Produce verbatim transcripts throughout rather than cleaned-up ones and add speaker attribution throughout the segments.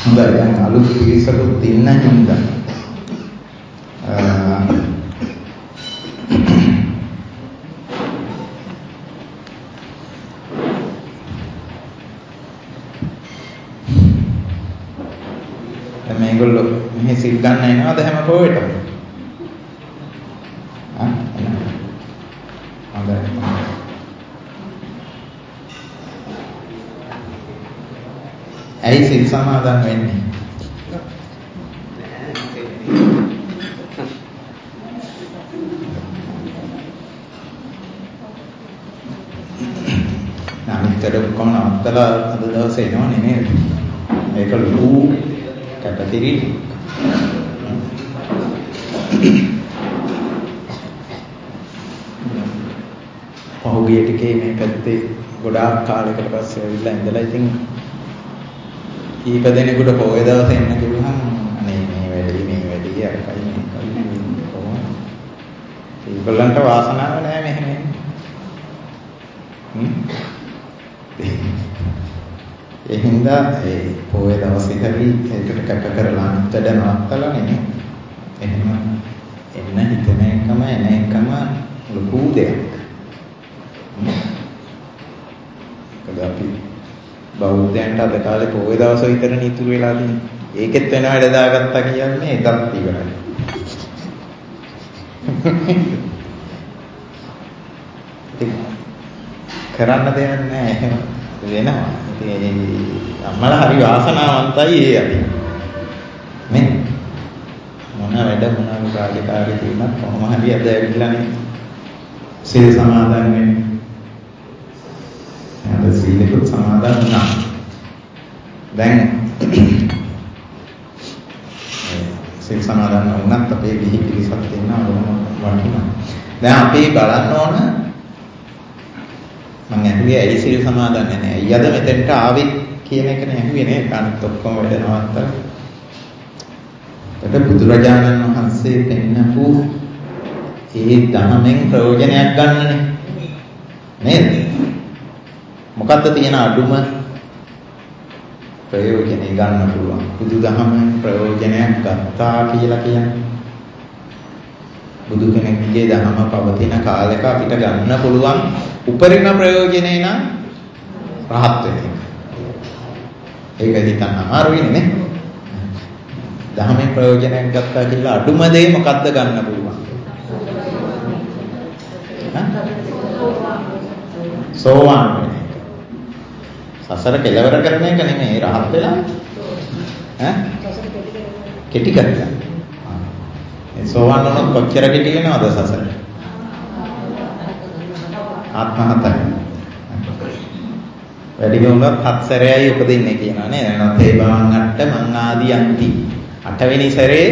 Speaker 1: හොඳයි දැන් අලුත් පිරිසකුත් ඉන්න හින්දා දැන් මේගොල්ලෝ මෙහි සිල් ගන්න එනවද හැම පොයටම? ආ හොඳයි. ඇයි සිල් සමාදන් වෙන්නේ? අනිත්තර කොහොම නවත්තලා අද දවසේ එනවනේ නේද? ඒක ලොකු කැපකිරි. පහුගිය ටිකේ මේ පැත්තේ ගොඩාක් කාලයකට පස්සේ ඇවිල්ලා ඉඳලා ඉතින් කීප දෙනෙකුට පොයේ දවසේ එන්න කිව්වහම අනේ මේ වැඩි මේ වැඩි අරකයි මේකයි කොහොමද? ඒගොල්ලන්ට වාසනාව නැහැ මෙහෙම එන්න. හ්ම්. ඒ හින්දා ඒ පොයේ දවසේ හරි ඒකට කැප කරලා අන්තද නවත්තලා නේ. එහෙම එන්න හිතන එකම එන එකම ලොකු දෙයක්. කදාපි බෞද්ධයන්ට අද කාලේ පොයේ දවස් විතරනේ ඉතුරු වෙලා තියෙන්නේ. ඒකෙත් වෙන වැඩ දාගත්තා කියන්නේ ඒකත් ඉවරයි. කරන්න දෙයක් නැහැ එහෙම වෙනවා. ඉතින් අම්මලා හරි වාසනාවන්තයි ඒ අපි. මේ මොන වැඩ මොන රාජකාරී තියෙනත් කොහොම හරි අද ඇවිල්ලානේ සීල සමාදන් වෙන්නේ. අද සීලෙකුත් සමාදන් වුණා. දැන් සීල් සමාදන් වුණත් අපේ ගිහි පිරිසක් ඉන්නවා වටිනවා. දැන් අපි බලන්න ඕන මම ඇහුවේ ඇයි සීල් සමාදන් නැහැ. ඇයි අද මෙතෙන්ට ආවේ කියන එක නේ ඇහුවේ නේද? අනිත් ඔක්කොම වැඩ නවත්තලා. ඒකට බුදුරජාණන් වහන්සේ පෙන්නපු ඒ ධර්මයෙන් ප්‍රයෝජනයක් ගන්නනේ. නේද? මොකද්ද තියෙන අඩුම ප්‍රයෝජනෙ ගන්න පුළුවන්? බුදුදහමෙන් ප්‍රයෝජනයක් ගත්තා කියලා කියන්නේ. බුදු කෙනෙක්ගේ ධර්ම පවතින කාලෙක අපිට ගන්න පුළුවන් උපරිම ප්‍රයෝජනේ නම් රහත් වෙන එක. ඒක හිතන්න අමාරුයි නේ. ධර්මයෙන් ප්‍රයෝජනයක් ගත්තා කියලා අඩුම දේ මොකද්ද ගන්න පුළුවන්? සෝවාන් වෙන එක. සසර කෙලවර කරන එක නෙමෙයි රහත් වෙලා ඈ කෙටි කරගන්න. ඒ සෝවාන් වුණොත් කොච්චර කෙටි වෙනවද සසර? ආත්ම හතයි. වැඩි වුණොත් හත් සැරේයි උපදින්නේ කියනවා නේද? නතේ බවන් අට්ට මං ආදී යන්ති. අටවෙනි සැරේ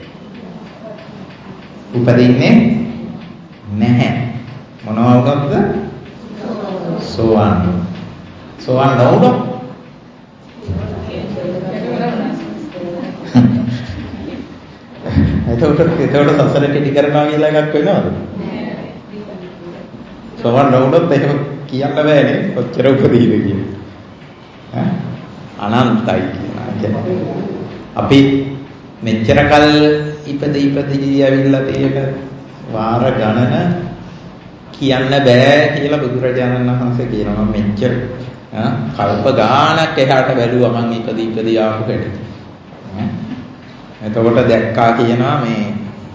Speaker 1: උපදින්නේ නැහැ. මොනවා වුණොත්ද? සෝවාන්. සෝවාන් නොවුනොත් එතකොට එතකොට සසර කෙටි කරනවා කියලා එකක් වෙනවද? සෝවාන් නොවුනොත් එහෙම කියන්න බෑනේ කොච්චර උපදීද කියලා. ඈ අනන්තයි කියනවා. අපි මෙච්චර කල් ඉපද ඉපදී ඇවිල්ලා තියෙන වාර ගණන කියන්න බෑ කියලා බුදුරජාණන් වහන්සේ කියනවා. මෙච්චර කල්ප ගානක් එහාට බැලුවා මං ඉපදී ඉපදී ආපු හැටි. එතකොට දැක්කා කියනවා මේ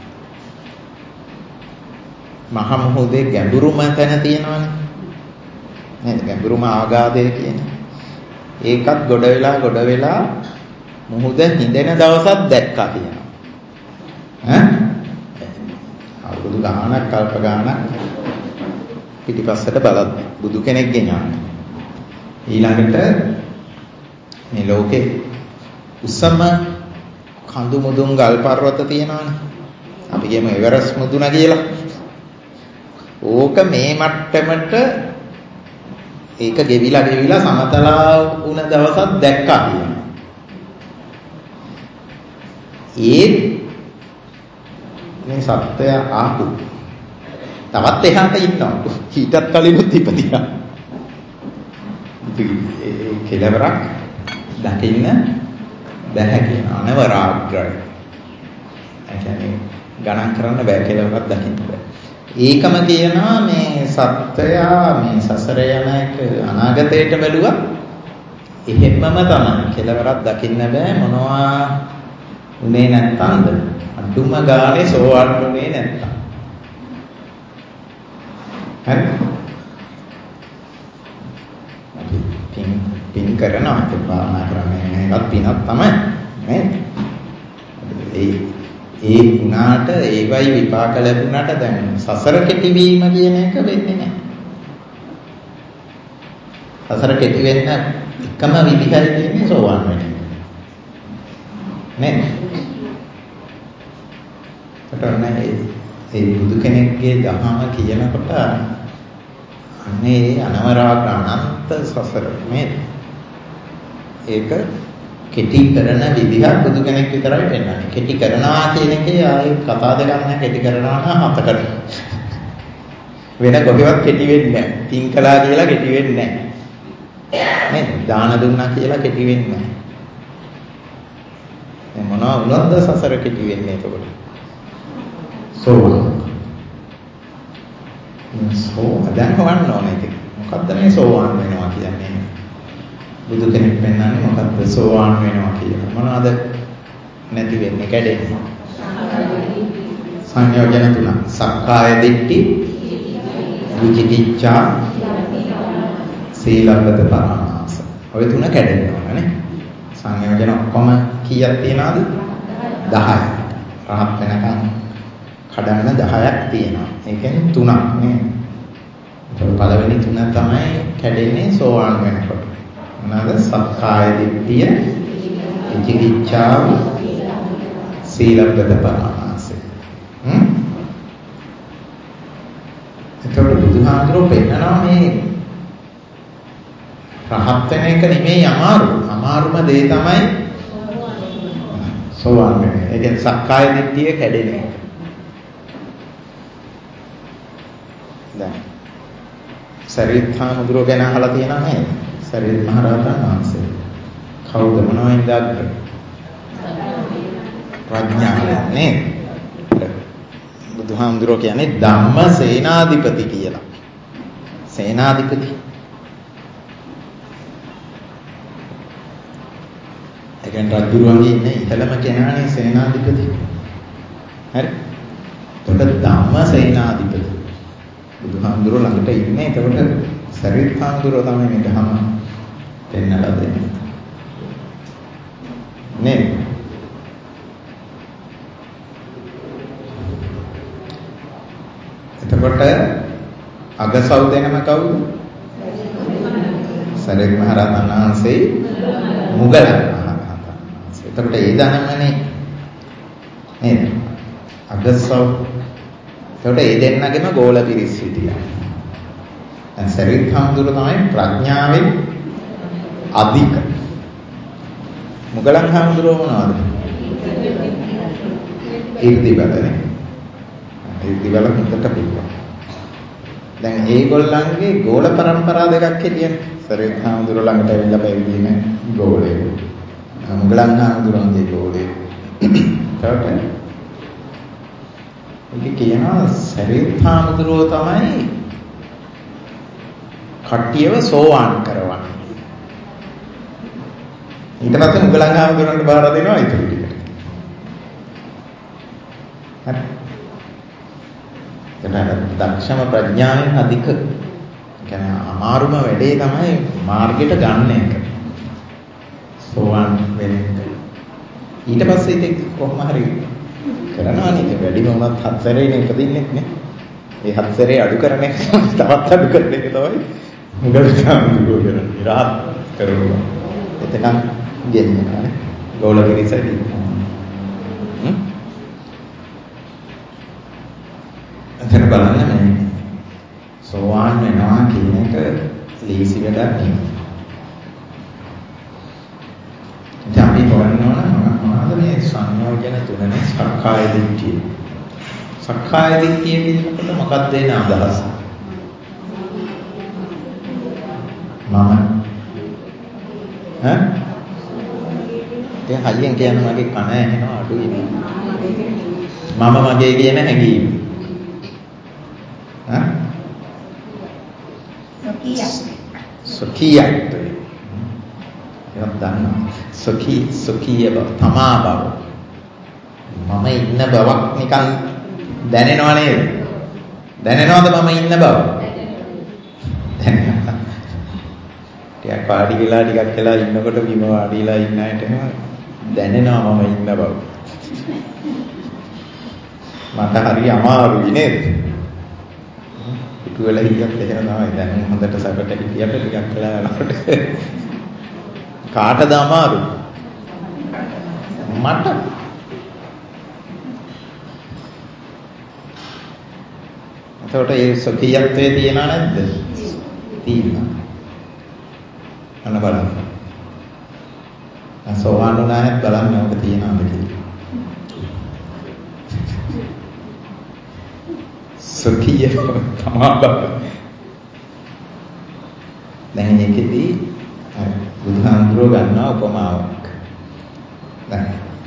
Speaker 1: මහා මොහොතේ ගැඹුරුම තැන තියෙනවනේ. නේද? ගැඹුරුම ආගාධය කියන්නේ. ඒකත් ගොඩ වෙලා ගොඩ වෙලා මොහොත හිඳෙන දවසක් දැක්කා කියනවා. ඈ? අවුරුදු ගානක් කල්ප ගානක් පිටිපස්සට බලද්දි බුදු කෙනෙක්ගේ ඥානය. ඊළඟට මේ ලෝකේ උසම කඳු මුදුන් ගල් පර්වත තියෙනවානේ. අපි කියමු එවරස් මුදුන කියලා. ඕක මේ මට්ටමට ඒක ගෙවිලා ගෙවිලා සමතලා වුණ දවසක් දැක්කා කියනවා. ඒ මේ සත්‍යය ආපු තවත් එහාට ඉන්නවා. ඊටත් කලිනුත් ඉපදියා. ඉතින් ඒ කෙලවරක් දකින්න බැහැ කියන අනවරාග්‍රයි. ඒ කියන්නේ ගණන් කරන්න බෑ කෙලවරක් දකින්න බෑ. ඒකම කියනවා මේ සත්‍යය මේ සසර යන එක අනාගතයට බැලුවා එහෙම්මම තමයි කෙලවරක් දකින්න බෑ මොනවා උනේ නැත්තම්ද අඩුම ගානේ සෝවාන් උනේ නැත්තම් හරි අපි පින් පින් කරනවා ඒක භාවනා කරන්නේ ඒවත් පිනක් තමයි නේද ඒ ඒ ගුණාට ඒවයි විපාක ලැබුණාට දැන් සසර කෙටිවීම කියන එක වෙන්නේ නැහැ. සසර කෙටි වෙන්න එකම විදිහයි තියෙන්නේ සෝවාන් වෙන එක. නේද? ඒතරනේ ඒ බුදු කෙනෙක්ගේ දහම කියනකොට අනේ අනවරාග අනන්ත සසර නේද? ඒක කෙටි කරන විදිහ බුදු කෙනෙක් විතරයි පෙන්නන්නේ. කෙටි කරනවා කියන එකේ ආයේ කතා දෙකක් නැහැ. කෙටි කරනවා නම් හතකට. වෙන කොහෙවත් කෙටි වෙන්නේ නැහැ. තින් කළා කියලා කෙටි වෙන්නේ නැහැ. නේද? දාන දුන්නා කියලා කෙටි වෙන්නේ නැහැ. දැන් මොනවා වුණොත්ද සසර කෙටි වෙන්නේ එතකොට? සෝවාන්. සෝ දැන් හොයන්න ඕනේ ඒක. මොකද්ද මේ සෝවාන් වෙනවා කියන්නේ? බුදු කෙනෙක් පෙන්වන්නේ මොකක්ද සෝවාන් වෙනවා කියලා. මොනවද නැති වෙන්නේ කැඩෙන්නේ? සංයෝජන තුන. සක්කාය දිට්ඨි, විචිකිච්ඡා, සීලබ්බත පරාමාස. ඔය තුන කැඩෙන්න ඕන නේ. සංයෝජන ඔක්කොම කීයක් තියනවද? දහයයි. රහත් වෙනකන් කඩන්න දහයක් තියෙනවා. ඒ කියන්නේ තුනක් නේ. ඒක පළවෙනි තුන තමයි කැඩෙන්නේ සෝවාන් වෙනකොට. මොනවාද? සක්කාය දිට්ඨිය, විචිකිච්ඡාව, සීලබ්බත පරාමාසය. හ්ම්? ඒතකොට බුදුහාමුදුරුවෝ පෙන්නනවා මේ රහත් වෙන එක නෙමෙයි අමාරු. අමාරුම දේ තමයි සෝවාන් වෙන එක. ඒ කියන්නේ සක්කාය දිට්ඨිය කැඩෙන එක. දැන් සරියුත්හාමුදුරුවෝ ගැන අහලා තියෙනා නේද? සරියුත් මහ රහතන් වහන්සේ. කවුද මොනවෙන්ද අග්‍ර? ප්‍රඥාව නේ. බුදුහාමුදුරුවෝ කියන්නේ ධම්ම සේනාධිපති කියලා. සේනාධිපති. ඒ කියන්නේ රජුරුවන්ගේ ඉන්නේ ඉතලම කෙනානේ සේනාධිපති. හරි. එතකොට ධම්ම සේනාධිපති. බුදුහාමුදුරුවෝ ළඟට ඉන්නේ. එතකොට සරියුත් හාමුදුරුවෝ තමයි මේ ධම පෙන්නලා දෙන්නේ. නේ? එතකොට අගසව් දෙනම කවුද? සරියුත් මහ රහතන් වහන්සේ මුගලන් මහ රහතන් වහන්සේ. එතකොට ඒ ධනමනේ නේද? අගසව්. එතකොට ඒ දෙන්නගෙම ගෝල පිරිස් හිටියා. දැන් සරියුත් හාමුදුරුවෝ තමයි ප්‍රඥාවෙන් අධික. මුගලන් හාමුදුරුවෝ මොනවද? ඊර්ති බලනේ. ඊර්ති බල හොඳට පිළිගන්න. දැන් ඒගොල්ලන්ගේ ගෝල પરම්පරා දෙකක් හිටියනේ. සරියුත් හාමුදුරුවෝ ළඟට ඇවිල්ලා පැවිදින ගෝලේ. මුගලන් හාමුදුරුවන්ගේ ගෝලේ. ඒකට ඒක කියනවා සරියුත් හාමුදුරුවෝ තමයි කට්ටියව සෝවාන් කරවන්නේ. ඊට පස්සේ මුගලන් හාමුදුරන්ට බාර දෙනවා ඒක පිළිගන්න. හරි. එතන දක්ෂම ප්‍රඥාවෙන් අධික කියන්නේ අමාරුම වැඩේ තමයි මාර්ගයට ගන්න එක. සෝවාන් වෙන එක. ඊට පස්සේ ඒක කොහොම හරි කරනවා නේද? වැඩිම වුණත් හත් සැරේනේ ඉපදින්නේ නේ. ඒ හත් සැරේ අඩු කරන එක තවත් අඩු කරන එක තමයි මුගලන් හාමුදුරුවෝ කරන්නේ. රාත් කරනවා. එතකන් ගෙන්නනවා නේ. ගෝල පිරිසයි. හ්ම්. එතන බලන්න මේ සෝවාන් වෙනවා කියන එක ලීසි වැඩක් නෙමෙයි. දැන් අපි බලනවා මොනවද මේ සංයෝජන තුනනේ සක්කාය දිට්ඨිය. සක්කාය දිට්ඨිය කියනකොට මොකක්ද එන අදහස? මම ඈ ඒ හයියෙන් කියන මගේ කන ඇහෙනවා අඩුයි නේ. මම මගේ කියන හැඟීම. ඈ? සොකියක්. සොකියක්. ඒක දන්නවා. සොකී සොකීය බව තමා බව. මම ඉන්න බවක් නිකන් දැනෙනව නේද? දැනෙනවද මම ඉන්න බව? දැනෙනවා. ටිකක් පාඩි වෙලා ටිකක් වෙලා ඉන්නකොට බිම වාඩිලා ඉන්න අයට එහෙම දැනෙනවා මම ඉන්න බව. මට හරි අමාරුයි නේද? පිටු වෙලා හිටියත් එහෙම තමයි. දැන් හොඳට සැපට හිටියට ටිකක් වෙලා යනකොට කාටද අමාරු? මට. එතකොට ඒ සොකීයත්වයේ තියනා නැද්ද? තියෙනවා. අන්න බලන්න. සෝවාන් වුණාම බලන්න ඔක තියනවාද කියලා. සොකීය තමයි. දැන් මේකෙදී බුදුහාමුදුරුවෝ ගන්නවා උපමාවක්. දැන්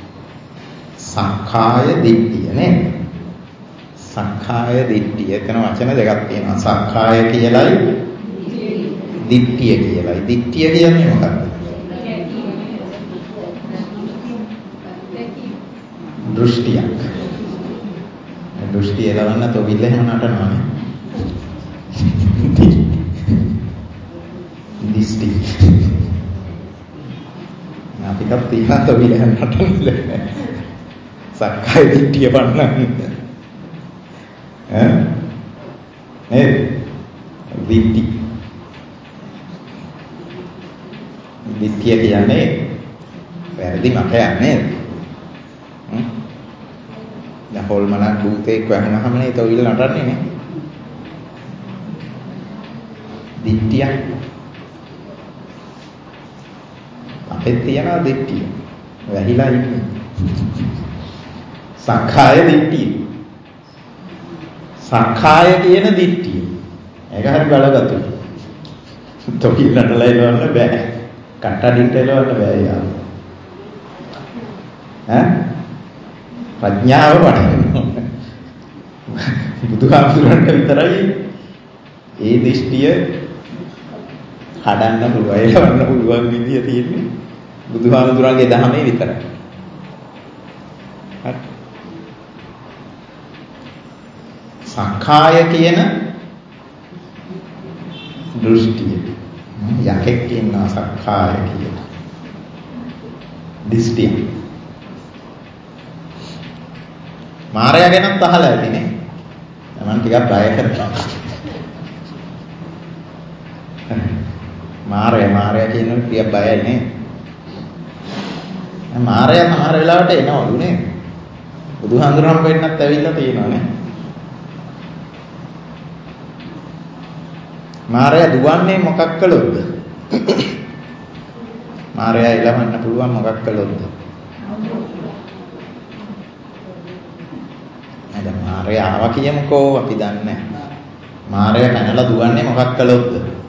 Speaker 1: සක්කාය දිට්ඨිය නේද? සක්කාය දිට්ඨිය එතන වචන දෙකක් තියෙනවා. සක්කාය කියලයි දිට්ඨිය කියලයි. දිට්ඨිය කියන්නේ මොකක්ද? දෘෂ්ටියක්. දෘෂ්ටි එලවන්න තොවිල්ල එහෙම නටනවානේ. දිස්ටි. අපිටත් තියෙනවා තොවිල්ල නටන්න. සක්කාය දිට්ඨිය වන්නන්නේ. ඈ? නේද? දිට්ඨි. දිට්ඨිය කියන්නේ වැරදි මතයක් නේද? හ්ම්. දැන් හොල්මනක් භූතේක් වහනහම නේ තොවිල්ල නටන්නේ නේ. දිට්ඨිය. අපේ තියනවා දිට්ඨිය. වැහිලා ඉන්නේ. සක්කාය දිට්ඨිය. සක්කාය කියන දිට්ඨිය. ඒක හරි බලගතුයි. තොකිල් නටලා ඉලවන්න බෑ. කට්ටඩින්ට ඉලවන්න බෑ යා. ඈ? ප්‍රඥාව වඩන්න. බුදුහාමුදුරන්ට විතරයි ඒ දිෂ්ටිය හදන්න පුළුවන්, එලවන්න පුළුවන් විදිය තියෙන්නේ බුදුහාමුදුරන්ගේ දහමේ විතරයි. හරි. සක්කාය කියන දෘෂ්ටිය. යකෙක් කියනවා සක්කාය කියලා. දිෂ්ටිය. මාරයා ගැනත් අහලා ඇතිනේ. මම ටිකක් බය කරනවා. මාරයා මාරයා කියනකොට ටිකක් බයයි නේ. මාරයා සමහර වෙලාවට එනවලු නේ. බුදුහාමුදුරන් වෙන්නත් ඇවිල්ලා තියෙනවා නේ. මාරයා දුවන්නේ මොකක් කළොත්ද? මාරයා එලවන්න පුළුවන් මොකක් කළොත්ද? නේද? මාරයා ආවා කියමුකෝ අපි දන්නේ. මාරයා පැනලා දුවන්නේ මොකක් කළොත්ද?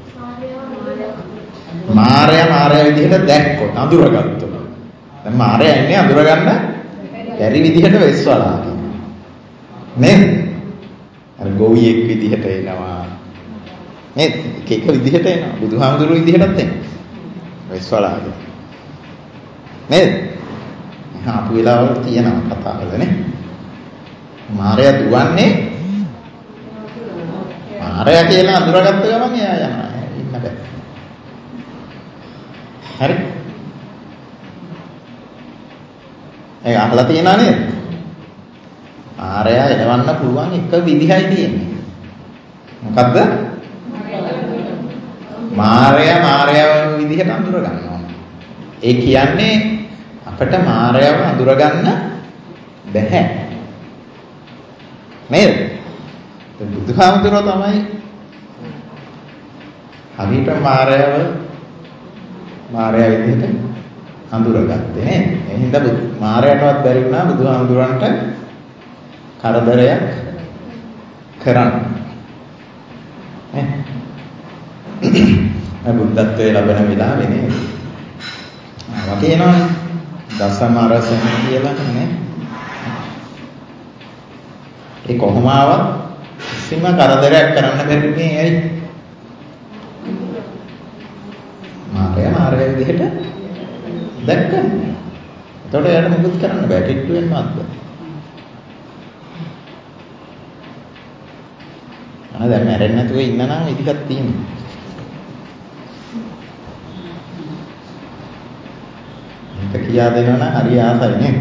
Speaker 1: මාරයා මාරයා විදිහට දැක්කොත් අඳුරගත්තොත්. දැන් මාරයා ඉන්නේ අඳුරගන්න බැරි විදිහට වෙස්වලා කියනවා. නේද? අර ගෝවියෙක් විදිහට එනවා. නේද? එක එක විදිහට එනවා. බුදුහාමුදුරුවෝ විදිහටත් එනවා. වෙස්වලාද. නේද? ආපු වෙලාවල් තියෙනවා කතාවලනේ. මාරයා දුවන්නේ මාරයා කියලා අඳුරගත්ත ගමන් එයා යනවා. ඉන්න බෑ. හරි? ඒක අහලා තියෙනා නේද? මාරයා එලවන්න පුළුවන් එක විදිහයි තියෙන්නේ. මොකද්ද? මාරයා මාරයාව විදිහට අඳුර ගන්නවා. ඒ කියන්නේ අපිට මාරයාව අඳුර ගන්න බැහැ. නේද? බුදුහාමුදුරුවෝ තමයි හරියට මාරයාව මාරයා විදිහට අඳුරගත්තේ නේද? ඒ හින්දා මාරයාටවත් බැරි වුණා බුදුහාමුදුරන්ට කරදරයක් කරන්න. නේ? බුද්ධත්වයේ ලැබෙන වෙලාවේ නේද? ආවා කියනවනේ. දසම රසම කියලා නේ. ඒ කොහොම ආවත් කිසිම කරදරයක් කරන්න බැරි නේ ඇයි? මාරය මාරය විදිහට දැක්කම. එතකොට එයාට මොකද කරන්න බෑ කිට්ටු වෙන්නවත් බෑ. අනේ දැන් මැරෙන්නේ නැතුව ඉන්න නම් ඉතිකක් තියෙනවා. මේක කියා දෙනවා නම් හරි ආසයි නේ.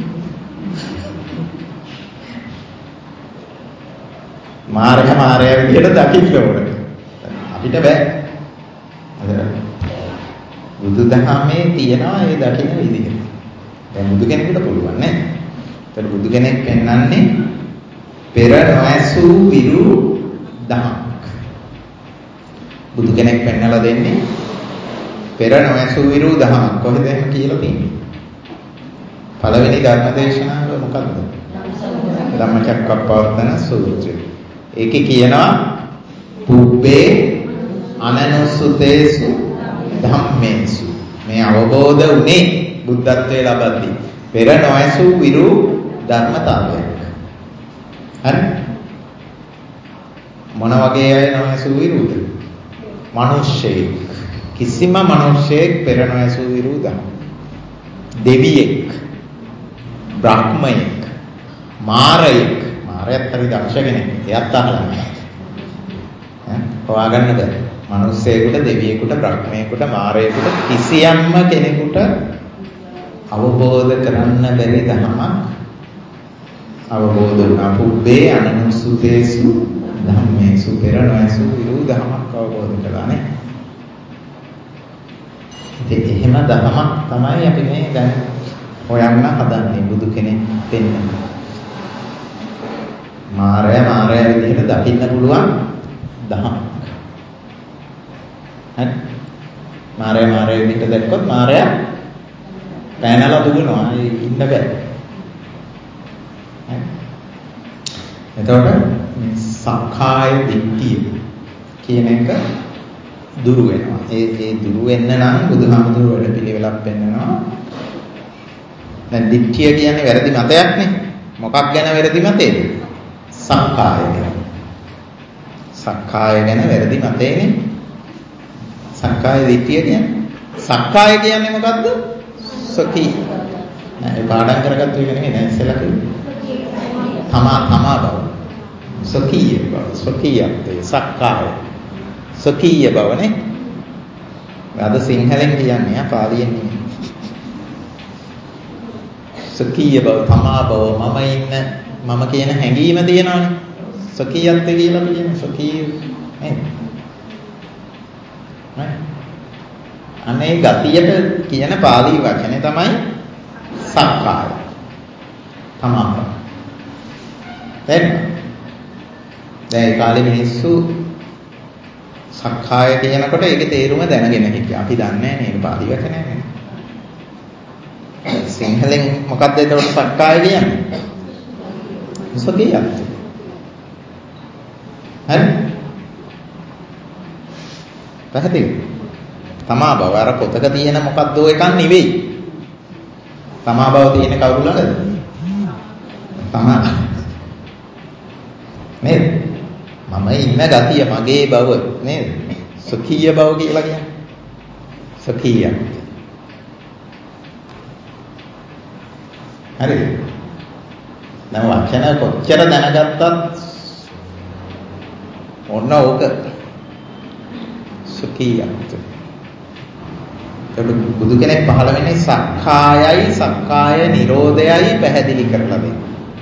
Speaker 1: මාරය මාරය විදිහට දකින්න ඕනේ. අපිට බෑ. අද බුදුදහමේ තියෙනවා ඒ දකින්න විදිහ. දැන් බුදු කෙනෙකුට පුළුවන් නේ. ඒතර බුදු කෙනෙක් පෙන්වන්නේ පෙර නොඇසූ විරු දහමක්. බුදු කෙනෙක් පෙන්වලා දෙන්නේ පෙර නොඇසූ විරු දහමක්. කොහෙද එහෙම කියලා තියෙන්නේ? පළවෙනි ධර්ම දේශනාව මොකක්ද? ධම්මචක්කප්පවත්තන සූත්‍රය. ඒකේ කියනවා පුබ්බේ අනනුසුතේසු ධම්මේසු. මේ අවබෝධ උනේ බුද්ධත්වයේ ලබද්දී පෙර නොඇසූ විරු ධර්මතාවයක්. හරි? මොන වගේ අය නොඇසූ විරුද? මිනිස්සෙක්. කිසිම මිනිස්සෙක් පෙර නොඇසූ විරු ධර්ම. දෙවියෙක්, බ්‍රහ්මයෙක්, මාරයෙක්. මාරයත් හරි දක්ෂ කෙනෙක්. එයාත් අහලා නැහැ. ඈ හොයාගන්න බෑ. මිනිස්සෙකුට, දෙවියෙකුට, බ්‍රහ්මයෙකුට, මාරයෙකුට කිසියම්ම කෙනෙකුට අවබෝධ කරන්න බැරි ධමයක් අවබෝධ වුණා. පුබ්බේ අනනුසුතේසු ධම්මේසු පෙර නොඇසූ විරු ධමයක් අවබෝධ කළානේ. ඉතින් එහෙම ධමයක් තමයි අපි මේ දැන් හොයන්න හදන්නේ බුදු කෙනෙක් දෙන්න. මාරය මාරය විදිහට දකින්න පුළුවන් ධමයක්. හරි? මාරය මාරය විදිහට දැක්කොත් මාරය පැනලා දුවනවා. ඉන්න බෑ. එතකොට මේ සක්කාය දිට්ඨිය කියන එක දුරු වෙනවා. ඒ ඒ දුරු වෙන්න නම් බුදුහාමුදුරුවෝ වැඩ පිළිවෙලක් පෙන්නනවා. දැන් දිට්ඨිය කියන්නේ වැරදි මතයක් නේ. මොකක් ගැන වැරදි මතේද? සක්කාය ගැන. සක්කාය ගැන වැරදි මතේනේ. සක්කාය දිට්ඨිය කියන්නේ. සක්කාය කියන්නේ මොකද්ද? සොකී. නෑ පාඩම් කරගත්තු එක නෙමෙයි දැන් ඉස්සෙල්ලා කිව්වේ. තමා තමා බව. සොකීය බව. සොකීයත්වය සක්කාය. සොකීය බවනේ. අද සිංහලෙන් කියන්නේ ආ පාලියෙන් නෙමෙයි. සොකීය බව තමා බව මම ඉන්න මම කියන හැඟීම තියෙනවානේ. සොකීයත්වය කියලා කියන්නේ සොකීය නේද? නෑ. අනේ ගතියට කියන පාලි වචනේ තමයි සක්කාය. තමා. දැන් දැන් ඒ කාලේ මිනිස්සු සක්කාය කියනකොට ඒකේ තේරුම දැනගෙන හිටියා. අපි දන්නේ නැහැ මේක පාලි වචනයක් නේ. සිංහලෙන් මොකක්ද ඒකට සක්කාය කියන්නේ? සොකීයත්. හරි? පැහැදිලි? තමා බව අර පොතක තියෙන මොකක්ද එකක් නෙවෙයි. තමා බව තියෙන කවුරු ළඟද? තමා. නේද? මම ඉන්න ගතිය මගේ බව නේද? සුඛීය බව කියලා කියන්නේ. සුඛීය. හරිද? දැන් වචන කොච්චර දැනගත්තත් ඔන්න ඕක සුඛීයත්. ඒක බුදු කෙනෙක් පහළ වෙන්නේ සක්කායයි සක්කාය නිරෝධයයි පැහැදිලි කරලා දෙන්න.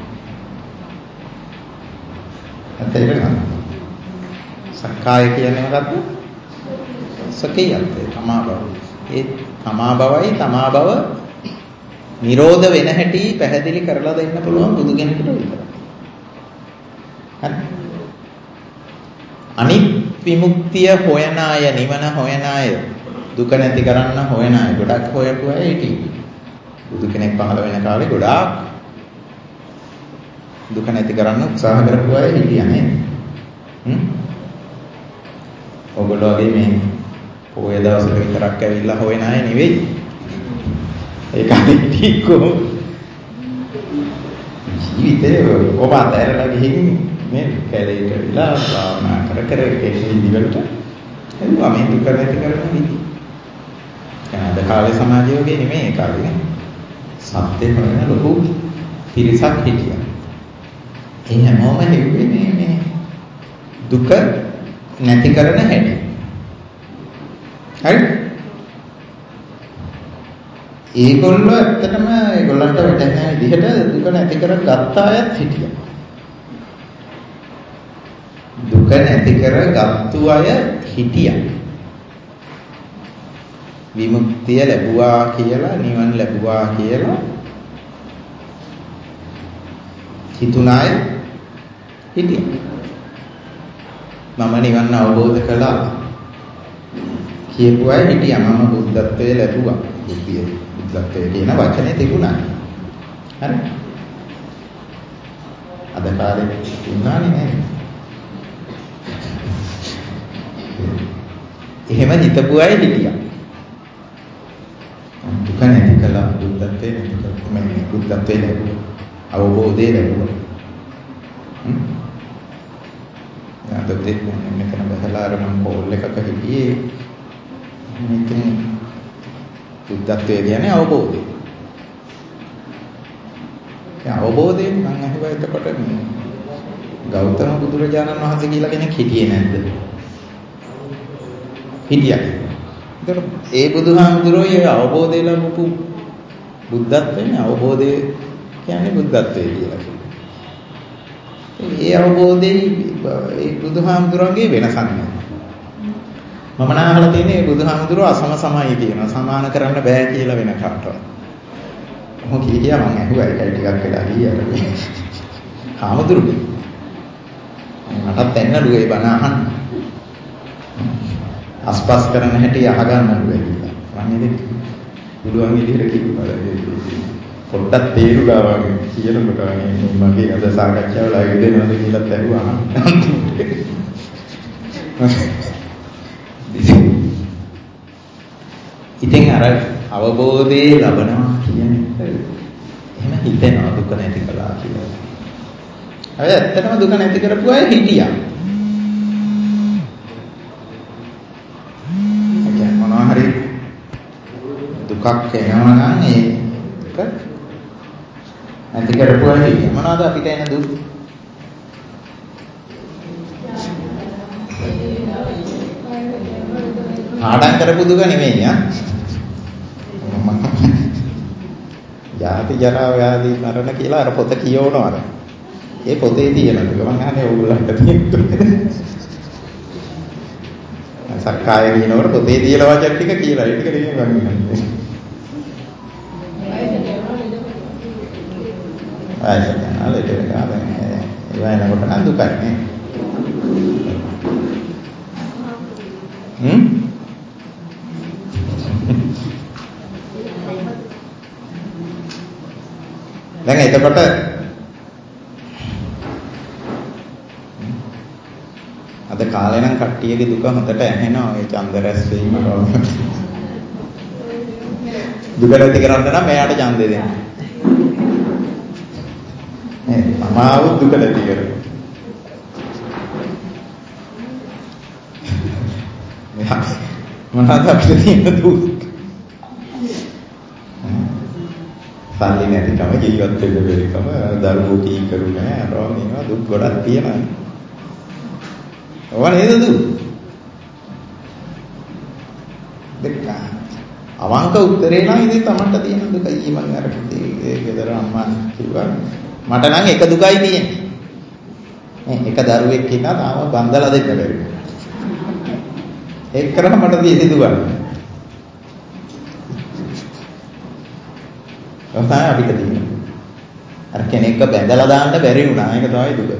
Speaker 1: තේරෙනවද? සක්කාය කියන්නේ මොකක්ද? සුඛීයත්. තමා බව. ඒ තමා බවයි තමා බව නිරෝධ වෙන හැටි පැහැදිලි කරලා දෙන්න පුළුවන් බුදු කෙනෙකුට විතරයි. හරි. අනිත් විමුක්තිය හොයන අය, නිවන හොයන අය, දුක නැති කරන්න හොයන අය ගොඩක් හොයපු අය හිටියේ. බුදු කෙනෙක් පහළ වෙන කාලේ ගොඩාක් දුක නැති කරන්න උත්සාහ කරපු අය හිටියා නේද? හ්ම්. ඔයගොල්ලෝ වගේ මේ පොයේ දවසක විතරක් ඇවිල්ලා හොයන අය නෙවෙයි. ඒක අනිත්‍යකෝ ජීවිතේ ඔබ අතහැරලා ගිහින් මේ කැලේට විලා භාවනා කර කර ඒ ඉදිවලට එනවා මේ දුක නැති කරන විදි. අද කාලේ සමාජය වගේ නෙමෙයි ඒ කාලේ. සත්‍ය හොයන ලොකු පිරිසක් හිටියා. ඒ හැමෝම හෙව්වේ මේ මේ දුක නැති කරන හැටි. හරි? ඒගොල්ලෝ ඇත්තටම ඒගොල්ලන්ට වැටහෙන විදිහට දුක නැති කරගත්ත අයත් හිටියා. දුක නැති කරගත්තු අය හිටියා. විමුක්තිය ලැබුවා කියලා නිවන් ලැබුවා කියලා හිතුන අය හිටියා. මම නිවන් අවබෝධ කළා කියපු අය හිටියා. මම බුද්ධත්වයේ ලැබුවා. බුද්ධිය බුද්ධත්වයේ කියන වචනේ තිබුණා. හරි? අද කාලේ ඉන්නවනේ නේද? එහෙම හිතපු අය හිටියා. දුක නැති කළා බුද්ධත්වයේ නැති කළා. මම බුද්ධත්වයේ ලැබුවා. අවබෝධය ලැබුවා. හ්ම්. යාද දෙන්න මෙතන බහලා අර මම පොල් එකක හිටියේ. මේකෙන් බුද්ධත්වයේ කියන්නේ අවබෝධය. ඒ අවබෝධයෙන් මම අහුවා එතකොට මේ ගෞතම බුදුරජාණන් වහන්සේ කියලා කෙනෙක් හිටියේ නැද්ද? හිටියා. ඒතර ඒ බුදුහාමුදුරුවෝ ඒ අවබෝධය ලැබපු බුද්ධත්වයේ අවබෝධය කියන්නේ බුද්ධත්වයේ කියලා කියනවා. ඒ අවබෝධයේ ඒ බුදුහාමුදුරුවන්ගේ වෙනසක් නෑ. මම නාහලා තියෙන්නේ මේ බුදුහාමුදුරුවෝ අසම සමයි කියනවා. සමාන කරන්න බෑ කියලා වෙන කාටවත්. මොකද කියා මම ඇහුවා ඒකයි ටිකක් වෙලා ගියා. හාමුදුරුවෝ මටත් එන්නලු ඒ බණ අහන්න. අස්පස් කරන හැටි අහගන්නලු කියලා. මම ඉතින් බුදුන් විදිහට කිව්වා. පොඩ්ඩක් තේරුණා වගේ කියනකොට මගේ අද සාකච්ඡාව ලයිව් දෙනවද කියලා ඇහුවා. ඉතින් අර අවබෝධයේ ලබනවා කියන එක එහෙම හිතෙනවා දුක නැති කළා කියලා. අය ඇත්තටම දුක නැති කරපු අය හිටියා. ඒ මොනවා හරි දුකක් එනවා නම් ඒක නැති කරපු අය හිටියා. මොනවාද අපිට එන දුක්? ආඩම් කරපු දුක නෙමෙයි ආ. ජාති ජරා ව්‍යාධි මරණ කියලා අර පොත කියවනවාද? ඒ පොතේ තියෙන දුක මම අහන්නේ ඕගොල්ලන්ට තියෙන්නේ. සක්කාය කියනකොට පොතේ තියෙන වචන ටික කියලා ඒ ටික නෙමෙයි මම කියන්නේ. ආයෙත් නෑ ලෙඩ ගාන ඒවා එනකොට නම් දුකයි නේ. හ්ම් දැන් එතකොට අද කාලේ නම් කට්ටියගේ දුක හොඳට ඇහෙනවා ඒ ඡන්ද රැස් වීම වගේ. දුක නැති කරන්න නම් මෙයාට ඡන්දෙ දෙන්න. නේ මම ආවොත් දුක නැති කරමු. මෙයා මොනවාද අපිට තියෙන දුක? සල්ලි නැතිකම ජීවත් වෙන්න බැරිකම දරුවෝ කීකරු නැහැ අරවා මේවා දුක් ගොඩක් තියෙනවා. ඔවා නේද දුක්? දෙක අවංක උත්තරේ නම් ඉතින් Tamanට තියෙන දුක ඊමන් අර ඒ ගෙදර අම්මා කිව්වා මට නම් එක දුකයි තියෙන්නේ. මේ එක දරුවෙක් ඉන්නා තාම බන්දලා දෙන්න බැරි. ඒක කරා මට තියෙන දුක. තමයි අපිට තියෙන්නේ. අර කෙනෙක්ව බැඳලා දාන්න බැරි වුණා. ඒක තමයි දුක.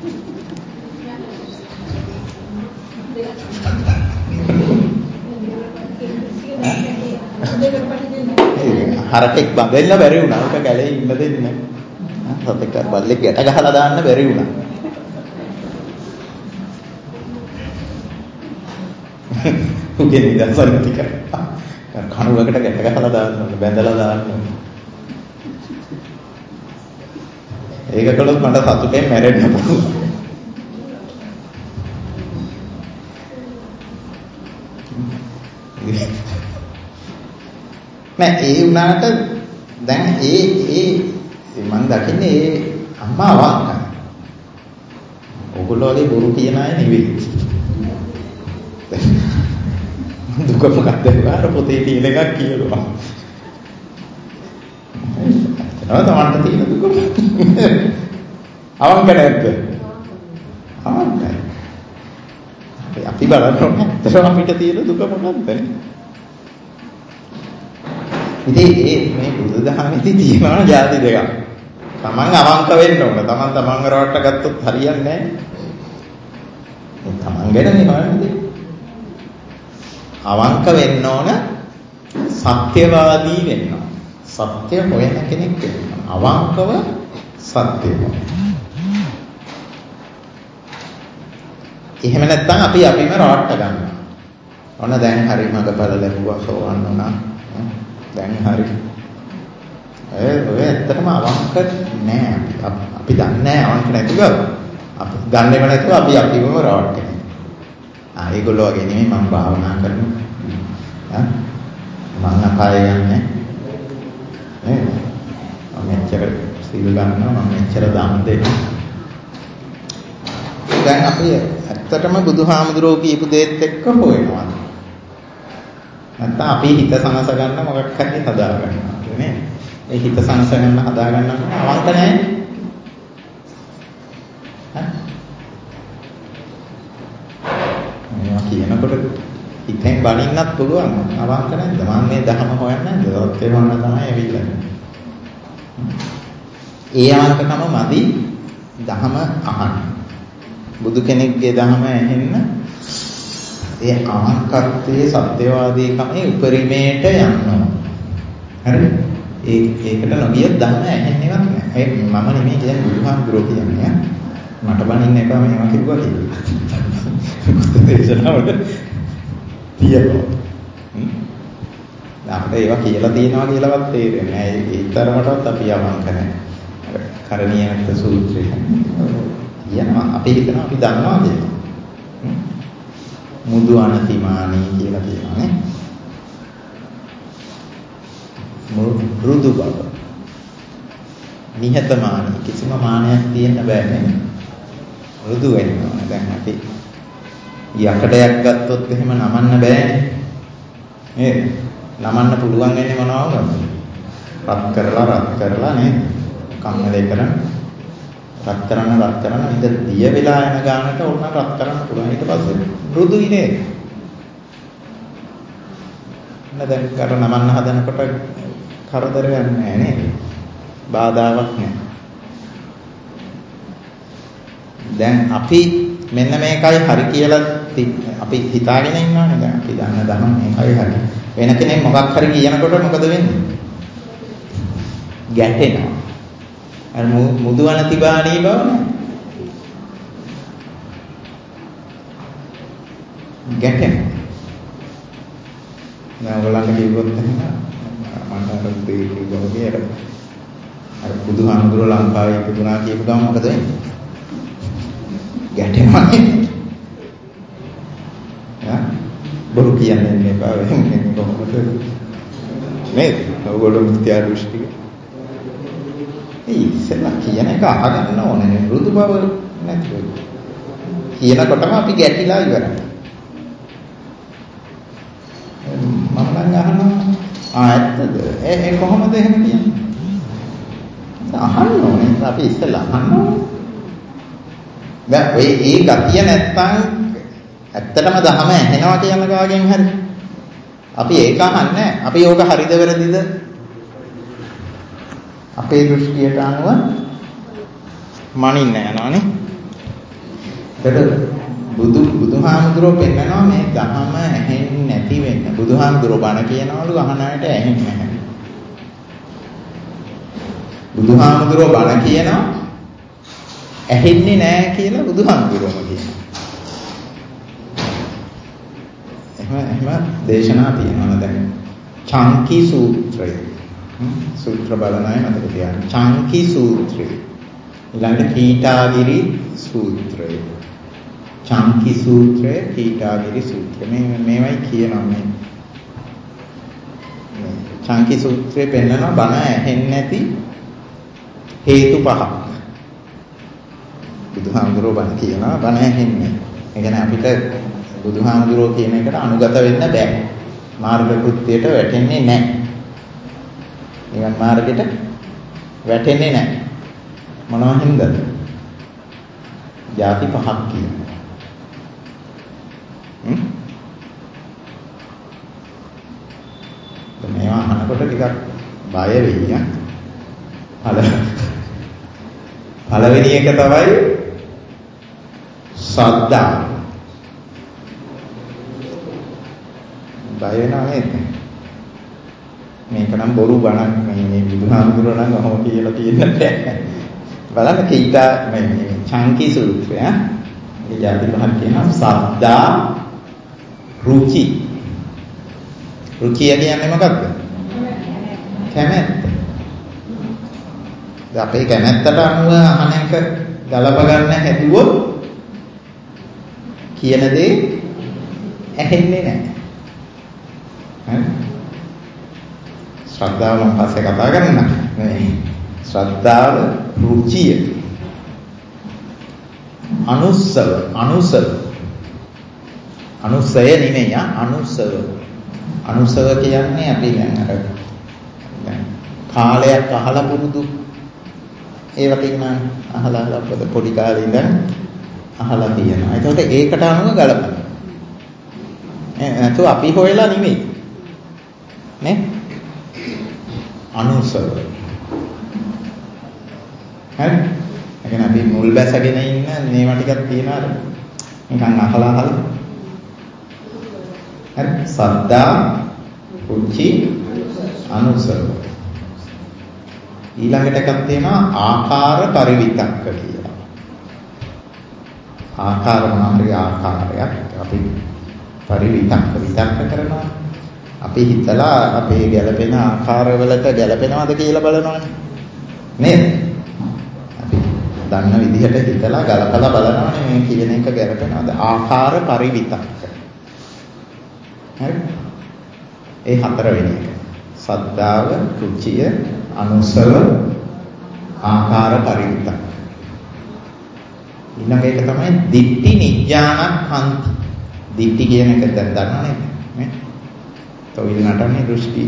Speaker 1: හරකෙක් බඳෙන්න බැරි වුණා. ඒක ගැලේ ඉන්න දෙන්නේ නැහැ. සතෙක් බල්ලෙක් ගැට ගහලා දාන්න බැරි වුණා. උගේ නිදසන් ටික කණුවකට ගැට ගහලා දාන්න ඕනේ, බැඳලා දාන්න ඕනේ. ඒක කළොත් මට සතුටෙන් මැරෙන්න පුළුවන්. නෑ ඒ උනාට දැන් ඒ ඒ මම දකින්නේ ඒ අම්මා අවංකයි. ඔයගොල්ලෝ වගේ බොරු කියන අය නෙවෙයි. දුක මොකක්ද අර පොතේ තියෙන එකක් කියනවා. නේද තමන්ට තියෙන දුක. අවංක නැද්ද? අවංකයි. අපි බලන්න ඇත්තටම අපිට තියෙන දුක මොකක්ද? ඉතින් ඒ මේ බුදුදහමේදී තියෙනවා જાති දෙකක්. තමන් අවංක වෙන්න ඕන. තමන් තමන්ව රවට්ට ගත්තොත් හරියන්නේ නැහැ. තමන් ගැන නෙමෙයි. අවංක වෙන්න ඕන, සත්‍යවාදී වෙන්න ඕන. සත්‍ය හොයන කෙනෙක් වෙන්න ඕන. අවංකව සත්‍ය හොයන. එහෙම නැත්නම් අපි අපිම රවට්ට ගන්නවා. ඔන්න දැන් හරි මගපල ලැබුවා සෝවන් වුණා. දැන් හරි. ඒ ඔය ඇත්තටම අවංක නෑ. අපි දන්නේ නෑ අවංක නැතිව. අපි දන්නේම නැතුව අපි අපිවම රවට්ටනවා. ආ ඒගොල්ලෝ වගේ නෙමෙයි මම භාවනා කරනවා. ආ මම අපාය යන්නේ නේද? මම මෙච්චර සීල ගන්නවා මම මෙච්චර දාන දෙනවා. දැන් අපි ඇත්තටම බුදුහාමුදුරුවෝ කියපු දේත් එක්ක හොයනවා. නැත්නම් අපි හිත සනස ගන්න මොකක් හරි හදා ගන්නවා නේ. ඒ හිත සනස ගන්න හදා ගන්න අවංක නැහැ. මේවා කියනකොට හිතෙන් බනින්නත් පුළුවන්. අවංක නැද්ද? මම මේ ධර්ම හොයන්නේ නැද්ද? ඒ වන්න තමයි ඇවිල්ලා. ඒ අවංකකම මදි ධර්ම අහන්න. බුදු කෙනෙක්ගේ ධර්ම ඇහෙන්න ඒ අවංකත්වයේ සත්‍යවාදීකමේ උපරිමයට යනවා. හරිද? ඒ ඒකට නොගියොත් ධර්ම ඇහෙන්නේවත් නැහැ. ඒ මම නෙමෙයි කියන්නේ බුදුහාමුදුරුවෝ කියන්නේ. මට බනින්න එපා මේවා කිව්වා කියලා. දේශනාවට තියනවා. අපිට ඒවා කියලා තියනවා කියලාවත් තේරෙන්නේ නැහැ. ඒ තරමටවත් අපි අවංක නැහැ. කරණීයමෙත් සූත්‍රය. කියනවා අපි හිතනවා අපි දන්නවා කියලා. මුදු අනතිමානී කියලා කියනවා නේ. මෘදු බව. නිහතමානී කිසිම මානයක් තියෙන්න බෑ නේ. මෘදු වෙන්න ඕන. දැන් අපි යකඩයක් ගත්තොත් එහෙම නමන්න බෑනේ. නේද? නමන්න පුළුවන් වෙන්නේ මොනවා වුණත්? රත් කරලා රත් කරලා නේද? කම්මලේ කරන් රත් කරන්න රත් කරන්න ඉත දිය වෙලා යන ගානට ඕන රත් කරන්න පුළුවන්. ඊට පස්සේ මෘදුයි නේද? දැන් කර නමන්න හදනකොට කරදරයක් නැහැ නේද? බාධාවක් නැහැ. දැන් අපි මෙන්න මේකයි හරි කියලා අපි හිතාගෙන ඉන්නවනේ. දැන් අපි දන්න ධර්ම මේකයි හරි. වෙන කෙනෙක් මොකක් හරි කියනකොට මොකද වෙන්නේ? ගැටෙනවා. අර මුදුවන තිබාණී බව නේ. ගැටෙනවා. දැන් ඔයගොල්ලන්ට කිව්වොත් එහෙම මට අර දෙවි කිව්වෝගේ අර අර බුදුහාමුදුරුවෝ ලංකාවේ ඉපදුනා කියපු ගමන් මොකද වෙන්නේ? ගැටෙනවා ඈ බොරු කියන්නේ එපා වෙන්නේ කොහොමද නේද? ඔයගොල්ලෝ මිත්‍යා දෘෂ්ටික. ඒ ඉස්සෙල්ලා කියන එක අහගන්න ඕනේ. මෘදු බව නැතිව. කියනකොටම අපි ගැටිලා ඉවරයි. මම නම් අහනවා ආ ඇත්තද? ඒ ඒ කොහොමද එහෙම කියන්නේ? අහන්න ඕනේ. අපි ඉස්සෙල්ලා අහන්න ඕනේ. දැන් ඔය ඒ ගතිය නැත්තම් ඇත්තටම දහම ඇහෙනවා කියන කාගෙන් හරි. අපි ඒක අහන්නේ. අපි ඕක හරිද වැරදිද? අපේ දෘෂ්ටියට අනුව මනින්න යනවානේ. ඒකට බුදු බුදුහාමුදුරුවෝ පෙන්නනවා මේ ධහම ඇහෙන්නේ නැති වෙන්න. බුදුහාමුදුරුවෝ බණ කියනවලු අහන අයට ඇහෙන්නේ නැහැ. බුදුහාමුදුරුවෝ බණ කියනවා ඇහෙන්නේ නැහැ කියලා බුදුහාමුදුරුවෝම කියනවා. එහෙම එහෙම දේශනා තියෙනවා දැන් චංකි සූත්‍රය. සූත්‍ර බලනයි මතක තියාගන්න. චංකි සූත්‍රය. ඊළඟට කීටාගිරි සූත්‍රය. චංකි සූත්‍රය, කීටාගිරි සූත්‍රය. මේ මේවයි කියනවා මේ. චංකි සූත්‍රයේ පෙන්නනවා බණ ඇහෙන්නේ නැති හේතු පහක්. බුදුහාමුදුරුවෝ බණ කියනවා බණ ඇහෙන්නේ. ඒ කියන්නේ අපිට බුදුහාමුදුරුවෝ කියන එකට අනුගත වෙන්න බෑ. මාර්ග කෘත්‍යයට වැටෙන්නේ නැහැ. නිවන් මාර්ගයට වැටෙන්නේ නැහැ. මොනවා හින්දාද? ಜಾති පහක් කියනවා. හ්ම්? මේවා අහනකොට ටිකක් බය වෙයි ඈ. පළවෙනි එක තමයි ශ්‍රද්ධා. බය වෙනවා නේද? මේක නම් බොරු බණක් මේ මේ බුදුහාමුදුරුවෝ නම් ඔහොම කියලා තියෙන්න බෑ. බලන්න කීටා මේ මේ චංකි සූත්‍රය ඈ. මේ ಜಾති පහක් කියනවා ශ්‍රද්ධා, රුචි. රුචිය කියන්නේ මොකක්ද? කැමැත්ත. අපේ කැමැත්තට අනුව අහන එක ගලප ගන්න හැදුවොත් කියන දේ ඇහෙන්නේ නැහැ. හරි? ශ්‍රද්ධාව මම පස්සේ කතා කරන්න. මේ ශ්‍රද්ධාව, රුචිය, අනුස්සව, අනුසව. අනුසය නෙමෙයි අනුසව. අනුසව කියන්නේ අපි දැන් අර දැන් කාලයක් අහලා පුරුදු ඒවා තියෙනවා අහලා අහලා පොඩි කාලේ ඉඳන් අහලා තියෙනවා. ඒකට ඒකට අනුව ගලපන. ඈ නැතු අපි හොයලා නෙමෙයි. නේ? අනුසව. හරි? ඒ කියන්නේ අපි මුල් බැසගෙන ඉන්න මේවා ටිකක් තියෙනවා නිකන් අහලා අහලා. හරි? සද්දා, රුචි, අනුසව. ඊළඟට එකක් තියෙනවා ආකාර පරිවිතක්ක කියලා. ආකාර මොනවාරි ආකාරයක් අපි පරිවිතක්ක විතක්ක කරනවා. අපි හිතලා අපේ ගැළපෙන ආකාරවලට ගැළපෙනවද කියලා බලනවානේ. නේද? අපි දන්න විදිහට හිතලා ගලපලා බලනවානේ මේ කියන එක ගැළපෙනවද? ආකාර පරිවිතක්ක. හරි? ඒ හතරවෙනි එක. සද්ධාව, රුචිය, අනුසව, ආකාර පරිවිතක්ක. ඊළඟ එක තමයි දිට්ඨි නිඥානක්ඛන්ති. දිට්ඨි කියන එක දැන් දන්නව නේද? නේ? තොවිල් නටන්නේ දෘෂ්ටි.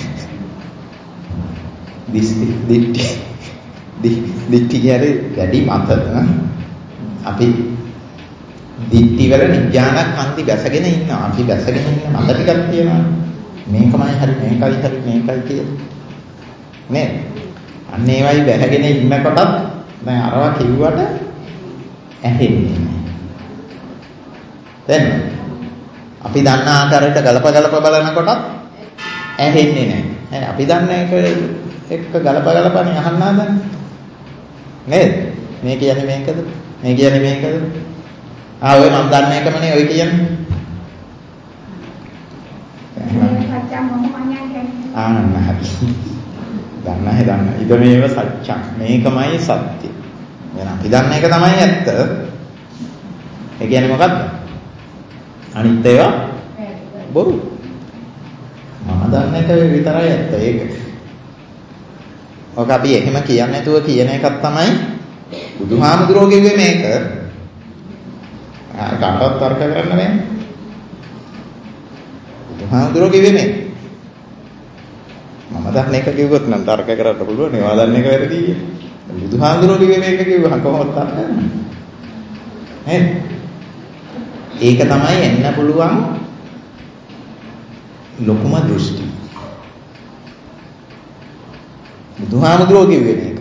Speaker 1: දිස්ති දිට්ඨි. දිට්ඨි කියන්නේ වැඩි මත. අපි දිට්ඨි වල නිඥානක්ඛන්ති බැසගෙන ඉන්නවා. අපි බැසගෙන ඉන්න මත ටිකක් තියෙනවා. මේකමයි හරි මේකයි හරි මේකයි කියලා. නේද? අන්න ඒවයි බැහැගෙන ඉන්නකොටත් දැන් අරවා කිව්වට ඇහෙන්නේ නැහැ. දැන් අපි දන්න ආකාරයට ගලප ගලප බලනකොටත් ඇහෙන්නේ නැහැ. අපි දන්න එක එක්ක ගලප ගලපනේ අහන්න හදන්නේ. නේද? මේ කියන්නේ මේකද? මේ කියන්නේ මේකද? ආ ඔය මම දන්න එකමනේ ඔය කියන්නේ. ආ නැහැ. දන්නයි දන්න. ඉත මේව සත්‍යං. මේකමයි සත්‍ය. එහෙනම් අපි දන්න එක තමයි ඇත්ත. ඒ කියන්නේ මොකද්ද? අනිත් ඒවා බොරු. මම දන්න එක විතරයි ඇත්ත. ඒක. ඔක අපි එහෙම කියන්නේ නැතුව කියන එකක් තමයි බුදුහාමුදුරුවෝ කිව්වේ මේක. ආ කාටවත් තර්ක කරන්න බෑ. බුදුහාමුදුරුවෝ කිව්වේ මේක. මම දන්න එක කිව්වොත් නම් තර්ක කරන්න පුළුවන්. ඒවා දන්න එක වැරදි කියලා. බුදුහාමුදුරුවෝ කිව්වේ මේක කිව්වහම කොහොමද තර්ක කරන්නේ? නේද? ඒක තමයි එන්න පුළුවන් ලොකුම දෘෂ්ටි. බුදුහාමුදුරුවෝ කිව්වේ මේක.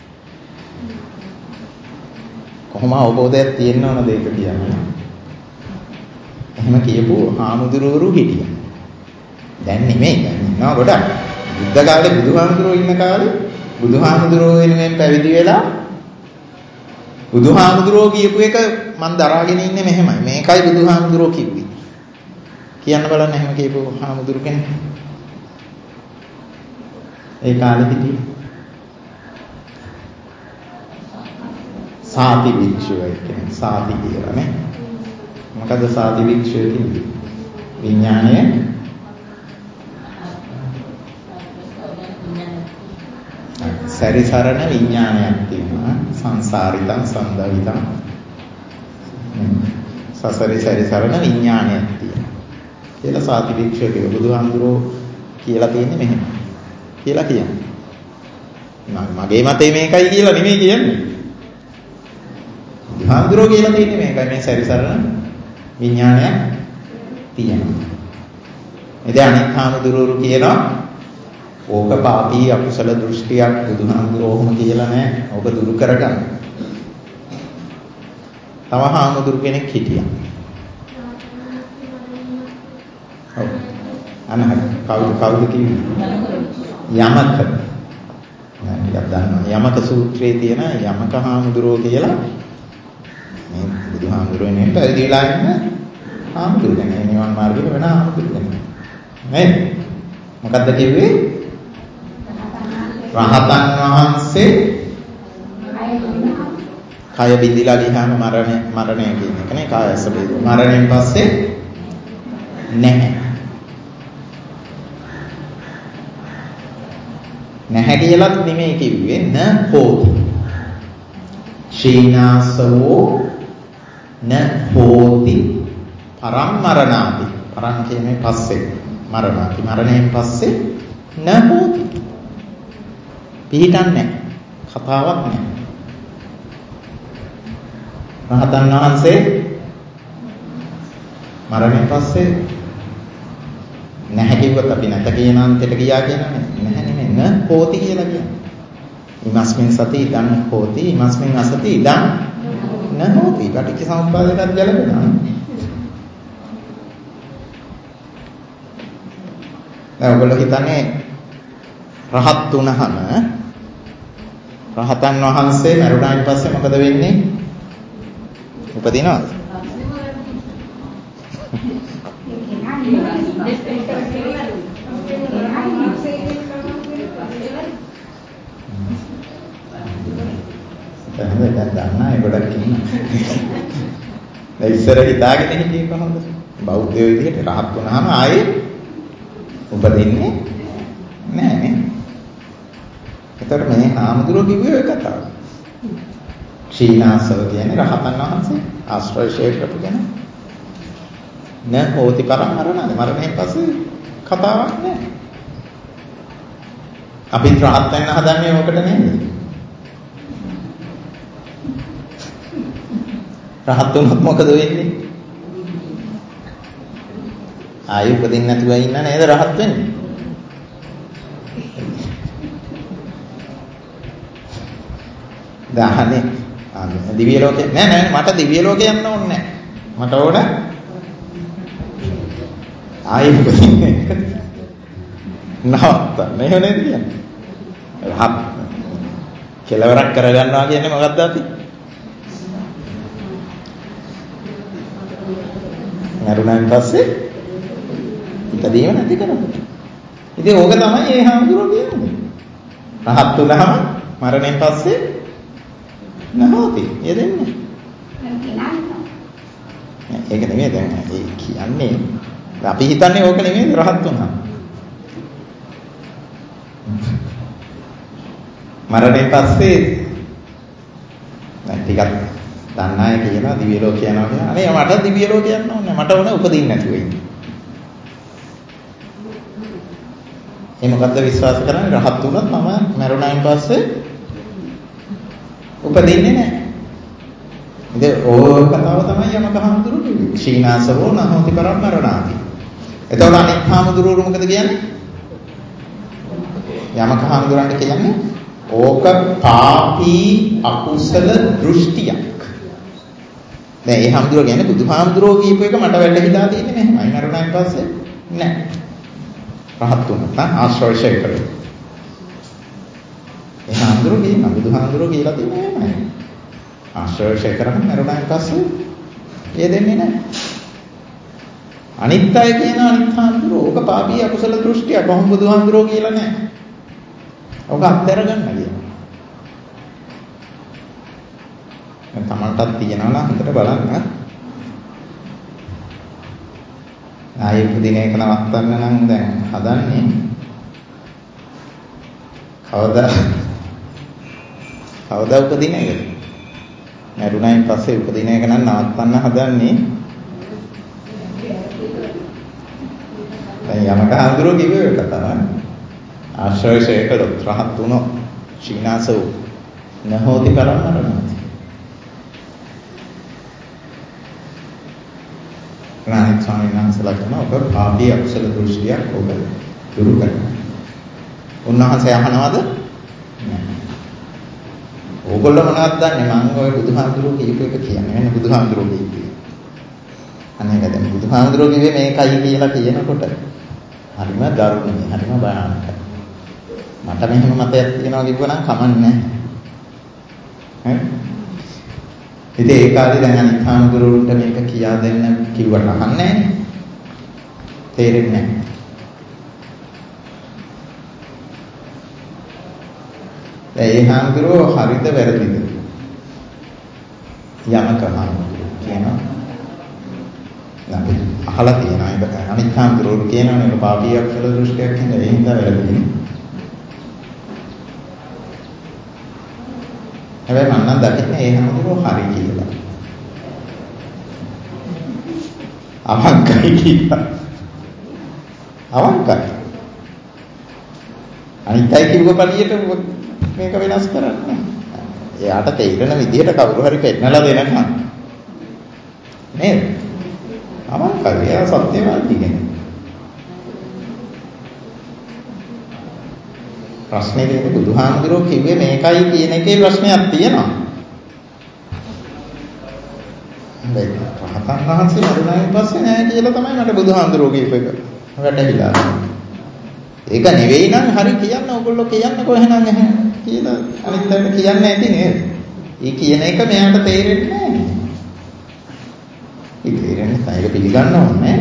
Speaker 1: කොහොම අවබෝධයක් තියෙන්න ඕනද ඒක කියන්නේ? එහෙම කියපු හාමුදුරුවරු හිටියා. දැන් නෙමෙයි දැන් ඉන්නවා ගොඩක්. බුද්ධ කාලේ බුදුහාමුදුරුවෝ ඉන්න කාලේ බුදුහාමුදුරුවෝ වෙනුවෙන් පැවිදි වෙලා බුදුහාමුදුරුවෝ කියපු එක මම දරාගෙන ඉන්නේ මෙහෙමයි. මේකයි බුදුහාමුදුරුවෝ කිව්වේ. කියන්න බලන්න එහෙම කියපු හාමුදුරු කෙනෙක්. ඒ කාලේ හිටියේ සාති වික්ෂුවයි කියන්නේ සාති කියලා නේ. මොකද සාති වික්ෂුව කියන්නේ විඥාණය සැරිසරන විඥානයක් තියෙනවා. සංසාරිතං සන්දවිතං සසරි සැරිසරන විඥානයක් තියෙනවා. කියලා සාති වික්ෂුව කියලා බුදුහාමුදුරෝ කියලා තියෙන්නේ මෙහෙම. කියලා කියන්නේ. මගේ මතේ මේකයි කියලා නෙමෙයි කියන්නේ. බුදුහාමුදුරෝ කියලා තියෙන්නේ මේකයි මේ සැරිසරන විඥානයක් තියෙනවා. එදේ අනිත් හාමුදුරුවෝ කියනවා ඕක පාපී අකුසල දෘෂ්ටියක් බුදුහාමුදුරෝ ඔහොම කියලා නෑ. ඕක දුරු කරගන්න. තව හාමුදුරු කෙනෙක් හිටියා. ඔව්. අනහර කවුද කවුද කිව්වේ? යමක. නෑ ටිකක් දන්නවා. යමක සූත්‍රයේ තියෙන යමක හාමුදුරුවෝ කියලා මේ බුදුහාමුදුරුවෝ නේ පැවිදිලා ඉන්න හාමුදුරුවෝ කෙනෙක් නිවන් මාර්ගෙට වෙන හාමුදුරුවෝ කෙනෙක්. නේද? මොකද්ද කිව්වේ? රහතන් වහන්සේ කය බිඳිලා ගියාම මරණය මරණය කියන එක නේ කායස බේද. මරණයෙන් පස්සේ නැහැ. නැහැ කියලාත් නෙමෙයි කිව්වේ න හෝති. ශීනාසවෝ න හෝති පරම්මරණාති. පරම් කියන්නේ පස්සේ මරණාති. මරණයෙන් පස්සේ න හෝති. පිහිටන්නේ කතාවක් නෑ. රහතන් වහන්සේ මරණයෙන් පස්සේ නැහැ කිව්වත් අපි නැත කියන අන්තයට ගියා කියනනේ. නැහැ නෙමෙයි න හෝති කියලා කියන්නේ. ඉමස්මින් සති ඉදං හෝති ඉමස්මින් අසති ඉදං න හෝති. පටිච්ච සමුප්පාදයට ගැලපෙනවා. දැන් ඔයගොල්ලෝ හිතන්නේ රහත් වුණාම රහතන් වහන්සේ මරුණාන් පස්සේ මොකද වෙන්නේ? උපදිනවද? එහෙනම් දැන් දන්නා ගොඩක් ඉන්නවා. දැන් ඉස්සර හිතාගෙන හිටියේ කොහොමද? බෞද්ධයෝ විදිහට රහත් වුණාම ආයේ උපදින්නේ නැහැ නේ. ඒතර මේ ආමඳුරෝ කිව්වේ ඔය කතාව. ක්ෂීනාසව කියන්නේ රහතන් වහන්සේ ආශ්‍රය කරපු කෙනා. න හෝති පරමරණද මරණයෙන් පස්සේ කතාවක් නැහැ. අපි රහත් වෙන්න හදන්නේ ඕකට නේද? රහත් වුණොත් මොකද වෙන්නේ? ආයෙ උපදින්න නැතුව ඉන්න නේද රහත් වෙන්නේ? දාහනේ දිව්‍ය ලෝකේ නෑ නෑ මට දිව්‍ය ලෝකේ යන්න ඕනේ නෑ. මට ඕන ආයෙ උපදින්න. නවත්තන්න එහෙම නේද කියන්නේ? රහත් කෙලවරක් කරගන්නවා කියන්නේ මොකක්ද අපි? මරුණාන් පස්සේ ඉදදීම නැති කරනවා. ඉතින් ඕක තමයි ඒ හාමුදුරුවෝ කියන්නේ. රහත් වුණාම මරණයෙන් පස්සේ නැහොති. ඒ දෙන්නේ. ඒක නෙමෙයි දැන් ඒ කියන්නේ. අපි හිතන්නේ ඕක නෙමෙයි රහත් වුණා. මරණයෙන් පස්සේ දැන් ටිකක් දන්න අය කියනවා දිව්‍ය ලෝක යනවා කියලා. අනේ මට දිව්‍ය ලෝක යන්න ඕනේ. මට ඕනේ උපදින්න නැතුව ඉන්න. ඒ මොකද්ද විශ්වාස කරන්නේ? රහත් වුණොත් මම මරුණායින් පස්සේ උපදින්නේ නැහැ. ඉතින් ඕක කතාව තමයි යමක හාමුදුරුවෝ කිව්වේ. ක්ෂීනාසවෝ නහෝති පරම්මරණාති. එතකොට අනිත් හාමුදුරුවෝ මොකද කියන්නේ? යමක හාමුදුරන්ට කියන්නේ ඕක පාපී අකුසල දෘෂ්ටියක්. දැන් ඒ හාමුදුරුවෝ කියන්නේ බුදුහාමුදුරුවෝ කියපු එක මට වැටහිලා තියෙන්නේ මෙහෙමයි. මරුණායින් පස්සේ නැහැ. රහත් වුණා නම් ආශ්‍රය කරේ. ඒ හාමුදුරුවෝ කියන බුදුහාමුදුරුවෝ කියලා තියෙන්නේ එහෙමයි. ආශ්‍රය කරගෙන මරුණායින් පස්සේ ඒ දෙන්නේ නැහැ. අනිත් අය කියන අනිත් හාමුදුරුවෝ ඕක පාපී අකුසල දෘෂ්ටියක්. කොහොම බුදුහාමුදුරුවෝ කියලා නැහැ. ඔක අත්හැර ගන්න කියනවා. දැන් Tamanටත් තියනවා නම් හොඳට බලන්න. ආයේ පුදින එක නවත්තන්න නම් දැන් හදන්නේ. කවදා කවදා උපදින එකද? මරුණයින් පස්සේ උපදින එක නම් නවත්තන්න හදන්නේ. දැන් යමක හඳුරෝ කිව්වේ ඒක තමයි. ආශ්‍රයශය කළොත් රහත් වුණොත් ශීනාසෝ නහෝති පරමරණති. රාණි ස්වාමීන් වහන්සේලා කියන ඔබ පාපී අකුසල දෘෂ්ටියක් ඔබ දුරු කරනවා. උන්වහන්සේ අහනවද? නෑ. ඕගොල්ලෝ මොනවද දන්නේ? මම ඔය බුදුහාමුදුරුවෝ කියපු එක කියන්නේ වෙන බුදුහාමුදුරුවෝ කියපේ. අනේ දැන් බුදුහාමුදුරුවෝ කිව්වේ මේකයි කියලා කියනකොට හරිම දරුණුයි, හරිම භයානකයි. මට මෙහෙම මතයක් තියෙනවා කිව්වනම් කමන්නේ නැහැ. ඉතින් ඒ කාලේ දැන් අනිත් හාමුදුරුවන්ට මේක කියා දෙන්න කිව්වට අහන්නේ නැහැ. තේරෙන්නේ නැහැ. ඒ හාමුදුරුවෝ හරිද වැරදිද? යමක හාමුදුරුවෝ කියනවා. අපි අහලා තියෙනවා ඒක අනිත් හාමුදුරුවෝ කියනවා මේක පාපී අකුසල දෘෂ්ටියක් කියලා ඒ හින්දා වැරදිනේ. හැබැයි මම නම් දකින්නේ ඒ හාමුදුරුවෝ හරි කියලා. අවංකයි කියලා. අවංකයි. අනිත්යි කිව්ව පළියට මේක වෙනස් කරන්නේ. එයාට තේරෙන විදිහට කවුරු හරි පෙන්නලා දෙනකම්. නේද? අවංකයි. එයා සත්‍යවාදී කෙනෙක්. ප්‍රශ්නේ දෙන්නේ බුදුහාමුදුරුවෝ කිව්වේ මේකයි කියන එකේ ප්‍රශ්නයක් තියෙනවා. හැබැයි රහතන් වහන්සේ මරුණායින් පස්සේ නෑ කියලා තමයි මට බුදුහාමුදුරුවෝ කියපු එක වැටහිලා. ඒක නෙවෙයි නම් හරි කියන්න ඕගොල්ලෝ කියන්නකෝ එහෙනම් එහෙම කියලා අනිත් අයට කියන්න ඇති නේද? ඒ කියන එක මෙයාට තේරෙන්නේ නෑ. ඒ තේරෙන්නේ නැහැ. ඒක පිළිගන්න ඕනේ.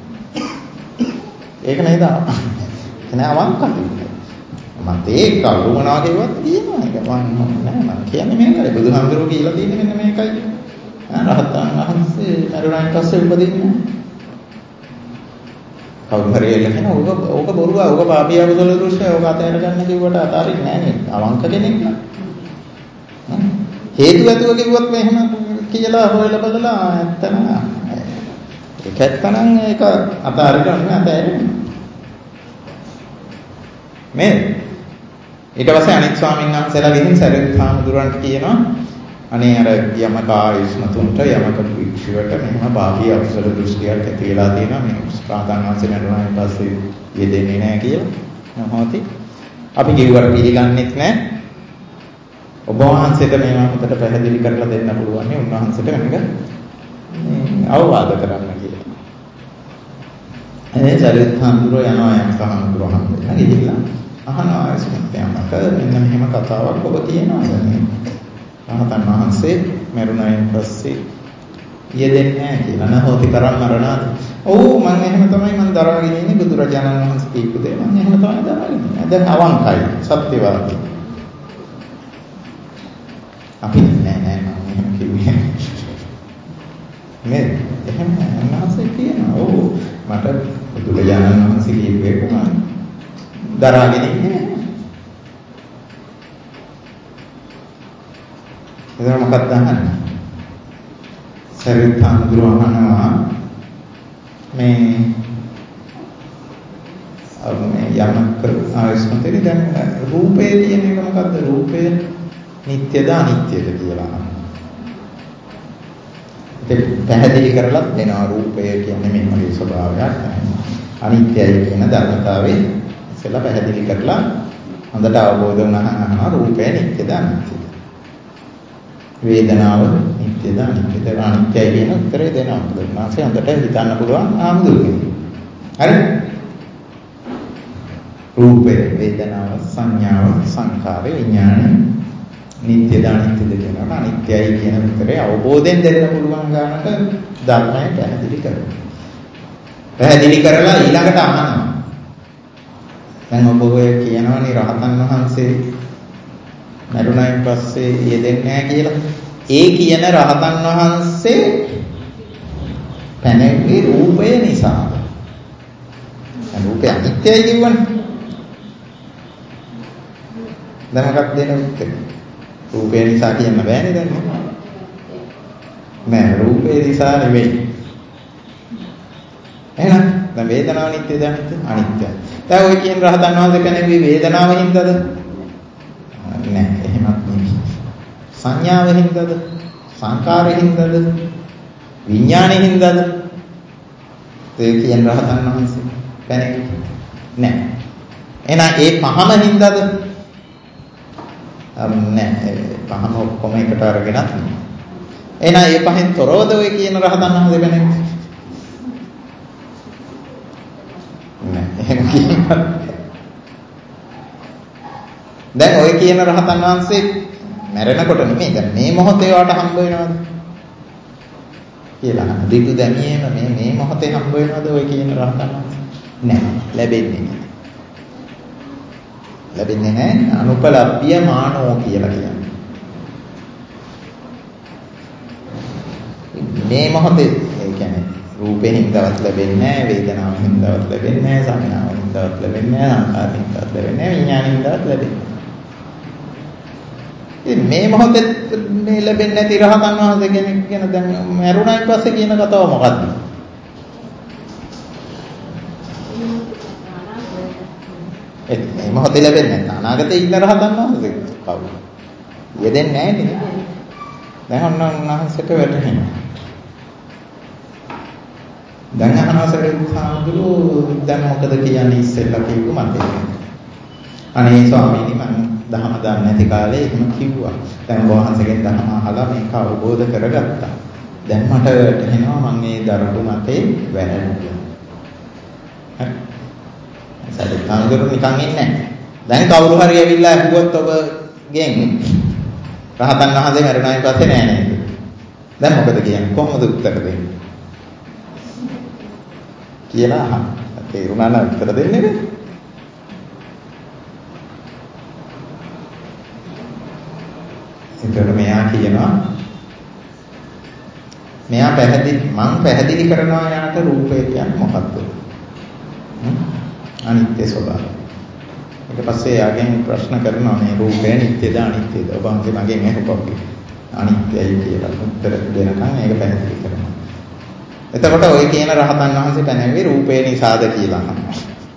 Speaker 1: ඒක නේද? එනේ අවංකයි. මතේ කවුරු මොනවා කියවත් කියනවා. ඒක මම නෑ මම කියන්නේ මේකයි. බුදුහාමුදුරුවෝ කියලා තියෙන්නේ මෙන්න මේකයි. රහතන් වහන්සේ මරුණායින් පස්සේ උපදින්නේ. කවුරු හරි එළගෙන ඕක ඕක බොරුවා ඕක පාපී අකුසල දෘෂ්ටි ඕක අතහැර ගන්න කිව්වට අතාරින්නේ නෑ නේද? අවංක කෙනෙක් නම්. හේතු ඇතුව කිව්වොත් මෙහෙම කියලා හොයලා බලලා ඇත්තම ඒක ඇත්තනම් ඒක අතාරින්න අතහැරෙන්නේ. මේ ඊට පස්සේ අනිත් ස්වාමීන් වහන්සේලා විසින් සරියුත් හාමුදුරන්ට කියනවා අනේ අර යමක ආයුෂ්මතුන්ට යමක වික්ෂුවට මෙහෙම පාපී අකුසල දෘෂ්ටියක් ඇති වෙලා තියෙනවා මේ ස්ථාතන් වහන්සේ නරුණායින් පස්සේ යෙදෙන්නේ නැහැ කියලා මොහොතේ අපි කිව්වට පිළිගන්නෙත් නැහැ. ඔබ වහන්සේට මේවා හොඳට පැහැදිලි කරලා දෙන්න පුළුවන් නේ උන්වහන්සේට මේක අවවාද කරන්න කියලා. ඒ සරියුත් හාමුදුරුවෝ යනවා යමක හාමුදුරුවෝ හම්බෙන්න ගිහිල්ලා අහනවා ආයුෂ්මත් යමක මෙන්න මෙහෙම කතාවක් ඔබ කියනවා දැන් රහතන් වහන්සේ මරුණායින් පස්සේ යෙදෙන්නේ නැහැ කියලා නහෝති කරන් මරණාද. ඔව් මම එහෙම තමයි මම දරාගෙන ඉන්නේ බුදුරජාණන් වහන්සේ කියපු දේ මම එහෙම තමයි දරාගෙන ඉන්නේ. දැන් අවංකයි සත්‍යවාදී. අපි නෑ නෑ මම එහෙම කිව්වේ. මේ එහෙම අනාසේ කියනවා. ඔව් මට බුදුරජාණන් වහන්සේ කියපු එක මම දරාගෙන ඉන්නේ. එතන මොකක්ද අහන්නේ? සරියුත් හාමුදුරුවෝ අහනවා මේ මේ යමක ආයස්මතේ දැන් රූපේ තියෙන එක මොකද්ද? රූපය නිට්ටයද අනිත්‍යද කියලා. ඒක පැහැදිලි කරලා දෙනවා රූපය කියන්නේ මෙන්නගේ ස්වභාවයක්. අනිත්‍යයි කියන ධර්මතාවය ඉස්සෙල්ලා පැහැදිලි කරලා හොඳට අවබෝධ වුණාම අහනවා රූපය නිට්ටයද අනිත්‍යද? වේදනාව නිට්ටයද අනිත්‍යද? අනිත්‍යයි කියන උත්තරේ දෙනවා. උන්වහන්සේ හොඳට හිතන්න පුළුවන් ආමුදුනේ. හරිද? රූපේ වේදනාව සංඥාව සංකාරය විඥාන නිට්ටයද අනිත්‍යද කියනවා. අනිත්‍යයි කියන උත්තරේ අවබෝධයෙන් දෙන්න පුළුවන් ගානක ධර්මය පැහැදිලි කරනවා. පැහැදිලි කරලා ඊළඟට අහනවා. දැන් ඔබ ඔය කියනවනේ රහතන් වහන්සේ මරුණයින් පස්සේ යෙදෙන්නේ නැහැ කියලා. ඒ කියන රහතන් වහන්සේ පැනෙන්නේ රූපය නිසා. රූපය අනිත්‍යයි කියවනේ. දැන් මොකක්ද දෙන උත්තරේ? රූපය නිසා කියන්න බෑනේ දැන්. නෑ රූපය නිසා නෙවෙයි. එහෙනම් දැන් වේදනාව නිට්ටයද අනිත්‍යයි. දැන් ඔය කියන රහතන් වහන්සේ කෙනෙකුගේ වේදනාව හින්දාද? නෑ එහෙමත් නෙවෙයි. සංඥාව හින්දාද? සංකාරය හින්දාද? විඥාණය හින්දාද? ඒ කියන රහතන් වහන්සේ කෙනෙක් නෑ. එහෙනම් ඒ පහම හින්දාද? නෑ පහම ඔක්කොම එකට අරගෙනත් නෑ. එහෙනම් ඒ පහෙන් තොරවද ඔය කියන රහතන් වහන්සේ කෙනෙක්? නෑ එහෙම කියන්නත්. දැන් ඔය කියන රහතන් වහන්සේ මැරෙනකොට නෙමෙයි දැන් මේ මොහොතේ වාට හම්බ වෙනවද කියලා. දිටු දැමියේම මේ මේ මොහොතේ හම්බ වෙනවද ඔය කියන රහතන් වහන්සේ? නෑ ලැබෙන්නේ නෑ. ලැබෙන්නේ නැහැ අනුපලබ්බිය මානෝ කියලා කියන්නේ. මේ මොහොතේ ඒ කියන්නේ රූපේ හින්දාවත් ලැබෙන්නේ නැහැ, වේදනාවෙන් හින්දාවත් ලැබෙන්නේ නැහැ, සංඥාවෙන් හින්දාවත් ලැබෙන්නේ නැහැ, සංකාරයෙන් හින්දාවත් ලැබෙන්නේ නැහැ, විඥාණයෙන් හින්දාවත් ලැබෙන්නේ. ඉතින් මේ මොහොතේ මේ ලැබෙන්නේ නැති රහතන් වහන්සේ කෙනෙක් කියන දැන් මරුණයින් පස්සේ කියන කතාව මොකද්ද? මේ මොහොතේ ලැබෙන්නේ නැහැ. අනාගතේ ඉන්න රහතන් වහන්සේ කවුද? යෙදෙන්නේ නැහැ නේද? දැන් ඔන්න උන්වහන්සේට වැටහෙනවා. දැන් අහනසරේ සාමුදුරු දැන් මොකද කියන්නේ ඉස්සෙල්ලා කිව්ව මතේ. අනේ ස්වාමීනි මම දහම දන්නේ නැති කාලේ එහෙම කිව්වා. දැන් වහන්සේගෙන් දහම අහලා මේක අවබෝධ කරගත්තා. දැන් මට වැටහෙනවා මම මේ දරපු මතේ වැරදුනා. හරි. සාදුරු නිකන් ඉන්නේ නැහැ. දැන් කවුරු හරි ඇවිල්ලා අහුවොත් ඔබගෙන් රහතන් වහන්සේ මරුණායින් පස්සේ නෑ නේද? දැන් මොකද කියන්නේ? කොහොමද උත්තර දෙන්නේ? කියලා අහන්න. තේරුණා නම් උත්තර දෙන්නේ නේ. ඒකට මෙයා කියනවා මෙයා පැහැදිලි මං පැහැදිලි කරනවා යාට රූපය කියන්නේ මොකක්ද? අනිත්‍ය ස්වභාවය. ඊට පස්සේ යාගෙන් ප්‍රශ්න කරනවා මේ රූපය නිට්ටයද අනිත්‍යද? ඔබ අන්තිම මගෙන් අහපොක්කේ. අනිත්‍යයි කියලා උත්තර දෙනකන් ඒක පැහැදිලි කරනවා. එතකොට ඔය කියන රහතන් වහන්සේ පැනවෙන්නේ රූපය නිසාද කියලා අහනවා.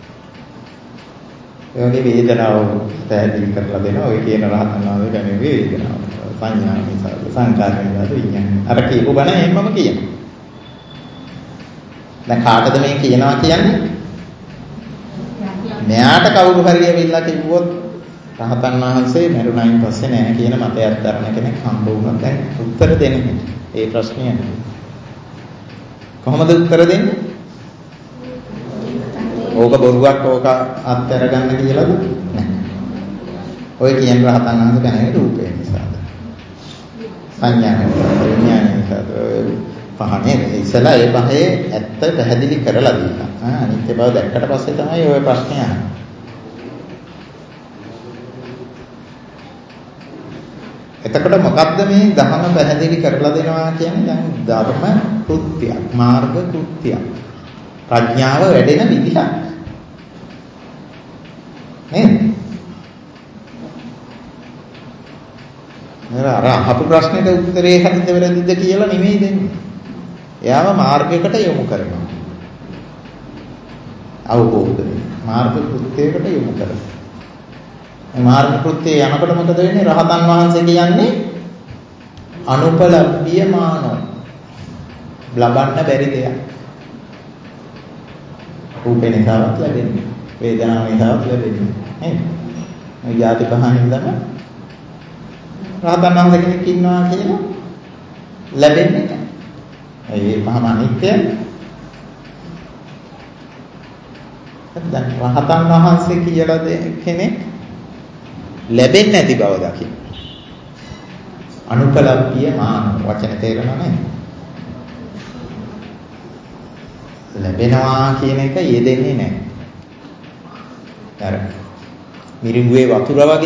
Speaker 1: ඒ වගේ වේදනාව පැහැදිලි කරලා දෙනවා. ඔය කියන රහතන් වහන්සේ පැනවෙන්නේ වේදනාව. සංඥා නිසාද සංකාර නිසාද විඥාන. අර කියපු බණ එහෙමම කියනවා. දැන් කාටද මේ කියනවා කියන්නේ? මෙයාට කවුරු හරි ඇවිල්ලා කිව්වොත් රහතන් වහන්සේ මරුණයින් පස්සේ නෑ කියන මතයක් දරන කෙනෙක් හම්බ වුණා. දැන් උත්තර දෙන්නේ ඒ ප්‍රශ්නයට. කොහොමද උත්තර දෙන්නේ? ඕක බොරුවක් ඕක අත්හැර ගන්න කියලාද? නෑ. ඔය කියන රහතන් වහන්සේ කියන්නේ රූපේ නිසාද? සංඥා නිසා, විඥාන නිසා, පහනේ ඉස්සලා ඒ පහේ ඇත්ත පැහැදිලි කරලා දීලා. ආ අනිත්‍ය බව දැක්කට පස්සේ තමයි ওই ප්‍රශ්නේ අහන්නේ. එතකොට මොකද්ද මේ ධර්ම පැහැදිලි කරලා දෙනවා කියන්නේ? දැන් ධර්ම කෘත්‍යයක්, මාර්ග කෘත්‍යයක්. ප්‍රඥාව වැඩෙන විදිහක්. නේද? නේද? අර අහපු ප්‍රශ්නෙට උත්තරේ හරිද වැරදිද කියලා නෙමෙයි දෙන්නේ. එයාව මාර්ගයකට යොමු කරනවා. අවබෝධ මාර්ග කෘත්‍යයකට යොමු කරනවා. මේ මාර්ග කෘත්‍යය යනකොට මොකද වෙන්නේ? රහතන් වහන්සේ කියන්නේ අනුපලබ්බියමානෝ. ලබන්න බැරි දෙයක්. රූපේ නිසාවත් ලැබෙන්නේ. වේදනාව නිසාවත් ලැබෙන්නේ. නේද? මේ ಜಾති පහින්දම රහතන් වහන්සේ කෙනෙක් ඉන්නවා කියලා ලැබෙන්නේ නැහැ. ඒ පහම අනිත්‍යයි. දැන් රහතන් වහන්සේ කියලා කෙනෙක් ලැබෙන්නේ නැති බව දකින්න. අනුපලබ්බිය මාන වචන තේරෙනව නේද? ලැබෙනවා කියන එක යෙදෙන්නේ නැහැ. අර මිරිඟුවේ වතුර වගේ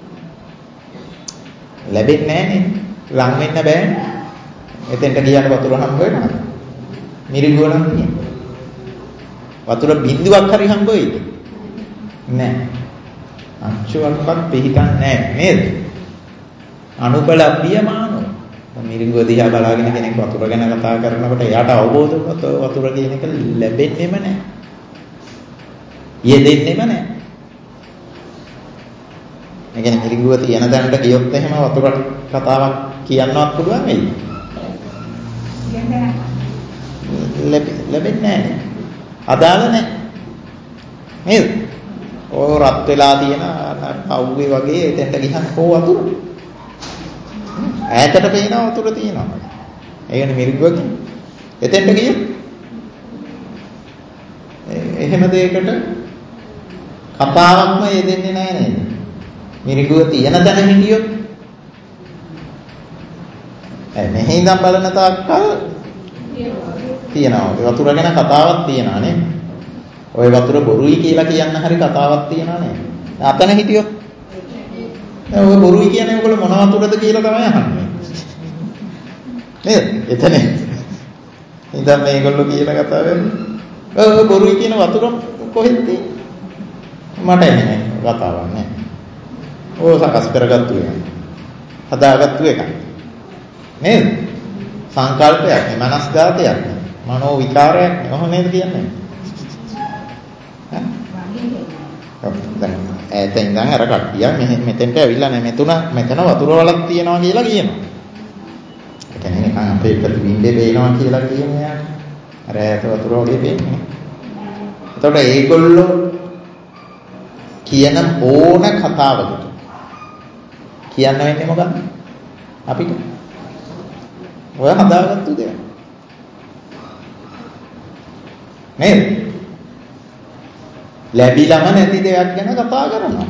Speaker 1: ලැබෙන්නේ නැහැ නේ. ලං වෙන්න බෑනේ. එතෙන්ට ගියාට වතුර හම්බ වෙනවද? මිරිඟුව නම් තියෙන්නේ. වතුර බින්දුවක් හරි හම්බ වෙයිද? නැහැ. අංශුවක්වත් පිළිගන්නේ නැහැ නේද? අනුබලප්පියමානෝ. මිරිඟුව දිහා බලාගෙන කෙනෙක් වතුර ගැන කතා කරනකොට එයාට අවබෝධ වුණොත් ඔය වතුර කියන එක ලැබෙන්නේම නැහැ. යෙදෙන්නේම නැහැ. ඒ කියන්නේ මිරිඟුව තියෙන තැනට ගියොත් එහෙම වතුර කතාවක් කියන්නවත් පුළුවන් වෙයි. ලැබෙන්නේ නැහැ. අදාළ නැහැ. නේද? ඔය රත් වෙලා තියෙන අවුවේ වගේ එතෙන්ට ගියහම කො වතුර. ඈතට පේන වතුර තියෙනවා. ඒ කියන්නේ මිරිඟුව කියන්නේ. එතෙන්ට ගියොත් එහෙම දෙයකට කතාවක්ම යෙදෙන්නේ නැහැ නේද? මිරිඟුව තියෙන තැන හිටියොත් ඒ මෙහි ඉඳන් බලන තාක්කල් තියෙනවා. වතුර ගැන කතාවක් තියෙනවා නේ. ওই වතුර බොරුයි කියලා කියන්න හරි කතාවක් තියෙනවා නේ. අතන හිටියොත් දැන් ඔය බොරුයි කියන්නේ ඔයගොල්ලෝ මොන වතුරද කියලා තමයි අහන්නේ. නේද? එතන ඉතින් මේගොල්ලෝ කියන කතාව වෙන්නේ. ඔය බොරුයි කියන වතුර කොහෙද තියෙන්නේ? මට එන්නේ කතාවක් නෑ. ඔය සකස් කරගත්තු එක. හදාගත්තු එක. නේද? සංකල්පයක් නේ, මනස්ගතයක් නේ, මනෝ විකාරයක් නේ. ඔහොම නේද කියන්නේ? දැන් ඈත ඉඳන් අර කට්ටිය මෙහෙ මෙතෙන්ට ඇවිල්ලා නැහැ. මෙතුණ මෙතන වතුර වලක් තියෙනවා කියලා කියනවා. ඒ කියන්නේ නිකන් අපේ ප්‍රතිබිම්බේ පේනවා කියලා කියන්නේ යාට. අර ඈත වතුර වගේ පේන්නේ. එතකොට ඒගොල්ලෝ කියන ඕන කතාවකට කියන්න වෙන්නේ මොකක්ද? අපිට ඔය හදාගත්තු දෙයක්. නේද? ලැබිලම නැති දෙයක් ගැන කතා කරනවා.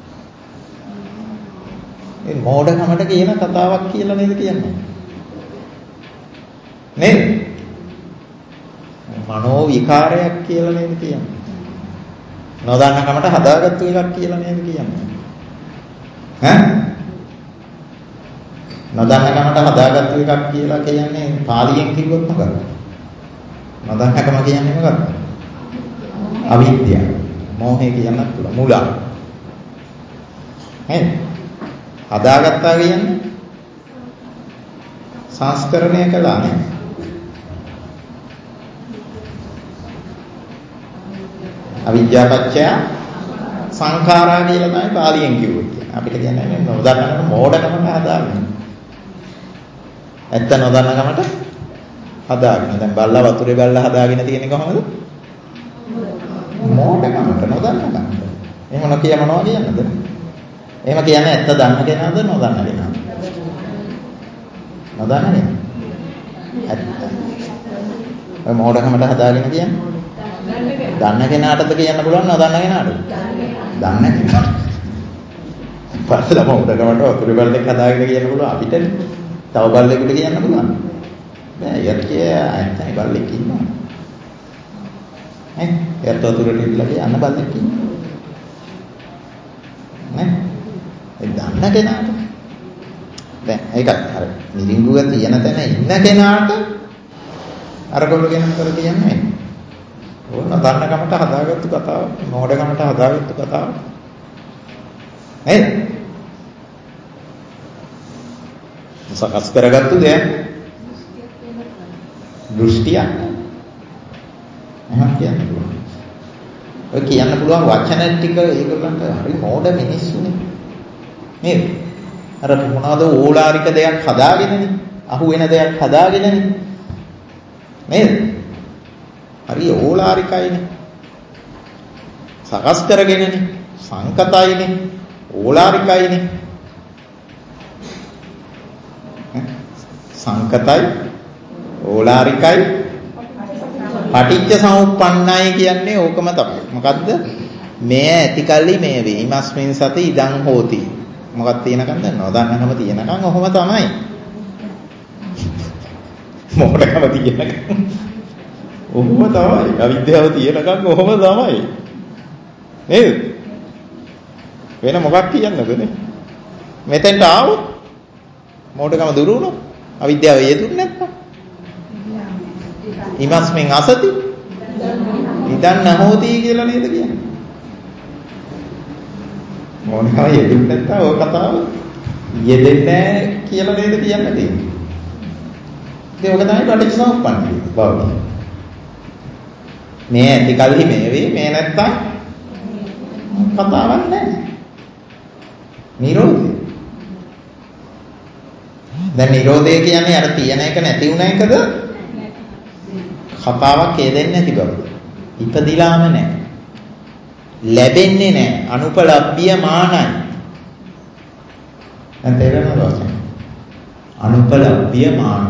Speaker 1: ඒ මෝඩකමට කියන කතාවක් කියලා නේද කියන්නේ? නේද? මනෝ විකාරයක් කියලා නේද කියන්නේ? නොදන්න කමට හදාගත්තු එකක් කියලා නේද කියන්නේ? ඈ? නොදන්න කමට හදාගත්තු එකක් කියලා කියන්නේ පාලියෙන් කිව්වොත් මොකක්ද? නොදන්න කම කියන්නේ මොකක්ද? අවිද්‍යාව. මෝහය කියන්නත් පුළුවන්. මුලා. නේද? හදාගත්තා කියන්නේ සංස්කරණය කළා නේ. අවිද්‍යාපච්චය සංඛාරා කියලා තමයි පාලියෙන් කිව්වොත්. අපිට කියන්නේ මේ නොදන්නකම මෝඩකමට හදාගන්න. ඇත්ත නොදන්නකමට හදාගෙන. දැන් බල්ලා වතුරේ බල්ලා හදාගෙන තියෙන්නේ කොහොමද? මෝඩකමට නොදන්නකමට. එහෙම නොකිය මොනවා කියන්නද? එහෙම කියන්නේ ඇත්ත දන්න කෙනාද නොදන්න කෙනාද? නොදන්න කෙනා. ඇත්ත. ඔය මෝඩකමට හදාගෙන කියන්නේ? දන්න කෙනාටද කියන්න පුළුවන් නොදන්න කෙනාටද? දන්න කෙනාට. පස්සලම උඩකමට වතුරේ බල්ලෙක් හදාගෙන කියන්න පුළුවන් අපිට. තව බල්ලෙකුට කියන්න පුළුවන්. නෑ යක්කිය ඇත්තයි බල්ලෙක් ඉන්නවා. ඈ යත් වතුරට ඉල්ලලා කියන්න බල්ලෙක් ඉන්නවා. නේ? ඒ දන්න කෙනාට. දැන් ඒකත් අර මිරිඟුව තියෙන තැන ඉන්න කෙනාට අර කොල්ලගෙන කර කියන්නේ. ඕන දන්න කමට හදාගත්තු කතාවක්, මොඩ කමට හදාගත්තු කතාවක්. නේද? සකස් කරගත්තු දෙයක්. දෘෂ්ටියක්. එහෙනම් කියන්න පුළුවන්. ඔය කියන්න පුළුවන් වචන ටික ඒගොල්ලන්ට හරි මොඩ මිනිස්සුනේ. නේද? අර මොනවද ඕලාරික දෙයක් හදාගෙනනේ. අහු වෙන දෙයක් හදාගෙනනේ. නේද? හරි ඕලාරිකයිනේ. සකස් කරගෙනනේ. සංකතයිනේ. ඕලාරිකයිනේ. සංකතයි ඕලාරිකයි පටිච්ච සමුප්පන්නයි කියන්නේ ඕකම තමයි. මොකද්ද? මේ ඇතිකල්ලි මේ වේ. ීමස්මින් සති ඉදං හෝති. මොකක්ද තියෙනකන්ද? නොදන්නකම තියෙනකන් ඔහොම තමයි. මොකටකම තියෙනකන් ඔහොම තමයි. අවිද්‍යාව තියෙනකන් ඔහොම තමයි. නේද? වෙන මොකක් කියන්නද නේ? මෙතෙන්ට ආවොත් මොඩකම දුරු වුණොත් අවිද්‍යාව යෙදුන්නේ නැත්තම් ඉමස්මින් අසති ඉදන් නහෝති කියලා නේද කියන්නේ. මොඩකම යෙදුන්නේ නැත්තම් ඔය කතාව යෙදෙන්නේ නැහැ කියලා නේද කියන්න තියෙන්නේ. ඒක ඔක තමයි පටිච්චසමුප්පන්න බව. මේ ඇති කල්හි මේ වේ මේ නැත්තම් කතාවක් නැහැ. නිරෝධය. දැන් නිරෝධය කියන්නේ අර තියෙන එක නැති වුණ එකද? කතාවක් හේදෙන්නේ නැති බව. ඉපදිලාම නැහැ. ලැබෙන්නේ නැහැ. අනුපලබ්ධියමානයි. දැන් තේරෙනවද? අනුපලබ්ධියමාන.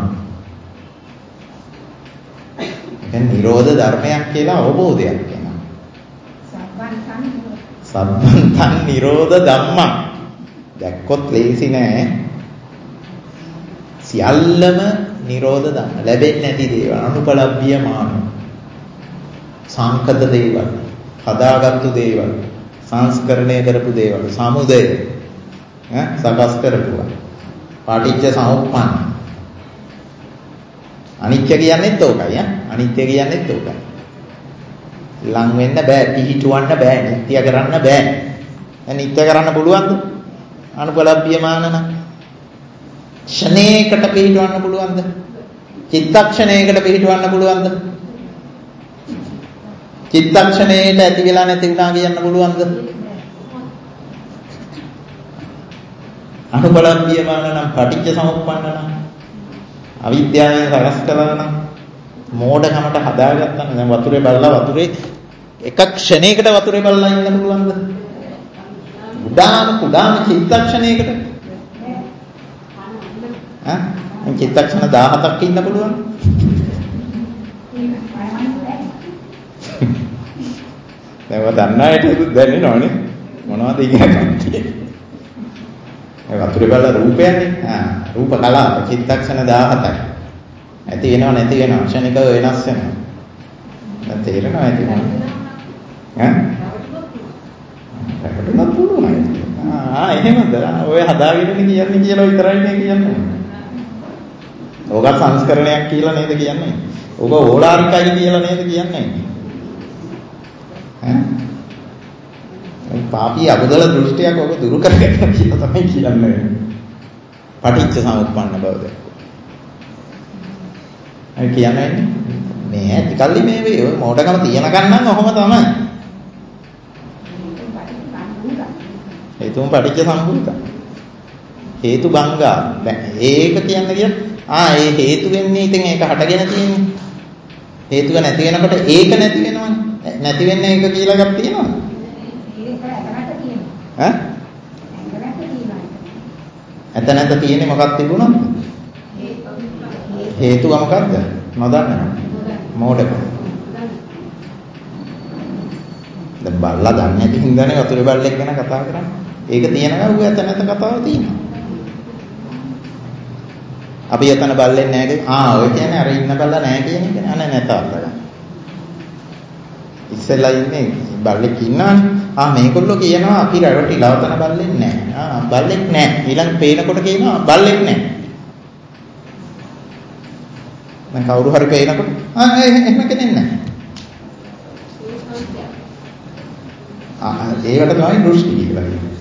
Speaker 1: දැන් නිරෝධ ධර්මයක් කියලා අවබෝධයක් වෙනවා. සම්බන්තං නිරෝධ ධම්මං. දැක්කොත් ලේසි නෑ. සියල්ලම නිරෝධ ධම්ම. ලැබෙන්නේ නැති දේවල් අනුපලබ්ධියමාන. සංකත දේවල්, හදාගත්තු දේවල්, සංස්කරණය කරපු දේවල්, සමුදය ඈ සකස් කරපුවා. පාටිච්ච සමුප්පන්න. අනිත්‍ය කියන්නේත් ඕකයි ඈ. අනිත්‍ය කියන්නේත් ඕකයි. ලං වෙන්න බෑ, පිහිටවන්න බෑ, නිත්‍ය කරන්න බෑ. දැන් නිත්‍ය කරන්න පුළුවන්ද? අනුපලබ්ධියමාන නම්. ක්ෂණයකට පිහිටවන්න පුළුවන්ද? චිත්තක්ෂණයකට පිහිටවන්න පුළුවන්ද? චිත්තක්ෂණයට ඇති වෙලා නැති වුණා කියන්න පුළුවන්ද? අනුපලබ්ධියමාන නම් පටිච්ච සමුප්පන්න නම් අවිද්‍යාවෙන් සකස් කළා නම් මෝඩකමට හදාගත්තා නම් දැන් වතුරේ බලලා වතුරේ එක ක්ෂණයකට වතුරේ බලලා ඉන්න පුළුවන්ද? උදාන කුඩාම චිත්තක්ෂණයකට ඈ මම චිත්තක්ෂණ දහහක් ඉන්න පුළුවන්. දැන් ඔය දන්නායට දැනෙනවනේ මොනවද ඉගෙන ගන්න තියෙන්නේ. ඒ වතුරේ බලලා රූපයන්නේ ආ රූප කලාව චිත්තක්ෂණ දහහක් ඇති වෙනව නැති වෙනව ක්ෂණිකව වෙනස් වෙනවා. දැන් තේරෙනවා ඇති මොනවද? ඈ? රැකටුණත් පුළුවන්. ආ එහෙමද? ඔය හදාගෙන කියන්නේ කියලා විතරයි නේ කියන්නේ. ඕක සංස්කරණයක් කියලා නේද කියන්නේ? ඕක ඕලාරිකයි කියලා නේද කියන්නේ? ඈ? මේ පාපී අබුදල දෘෂ්ටියක් ඔබ දුරු කරගන්න කියලා තමයි කියන්නේ. පටිච්ච සමුප්පන්න බවද? අය කියන්නේ මේ ඇතිකල්ලි මේ වේ ඔය මොඩකම තියනකන් නම් ඔහොම තමයි. හේතුන් පටිච්ච සම්පූර්ණ. හේතු බංගා. ඒක කියන්නේ කිය ආ ඒ හේතු වෙන්නේ ඉතින් ඒක හටගෙන තියෙන්නේ. හේතුක නැති වෙනකොට ඒක නැති වෙනවනේ. නැති වෙන්නේ ඒක කියලා එකක් තියෙනවද? ඈ? ඇත නැත තියෙන්නේ මොකක්ද තිබුණාද? හේතුව මොකද්ද? නොදන්නවා. මොඩකම. දැන් බල්ලා දන්නේ නැති හින්දානේ වතුරේ බල්ලෙක් ගැන කතා කරන්නේ. ඒක තියෙනවා ඌ ඇත නැත කතාව තියෙනවා. අපි යතන බල්ලෙන් නැහැ කිය. ආ ඔය කියන්නේ අර ඉන්න බල්ලා නැහැ කියන එක නේ. අනේ නැත අල්ලගන්න. ඉස්සෙල්ලා ඉන්නේ බල්ලෙක් ඉන්නවනේ. ආ මේගොල්ලෝ කියනවා අපි රැවටි ලවතන බල්ලෙක් නැහැ. ආ බල්ලෙක් නැහැ. ඊළඟ පේනකොට කියනවා බල්ලෙක් නැහැ. දැන් කවුරු හරි පේනකොට ආ එහෙම කෙනෙක් නැහැ. ආ ඒකට තමයි දෘෂ්ටි කියලා කියන්නේ.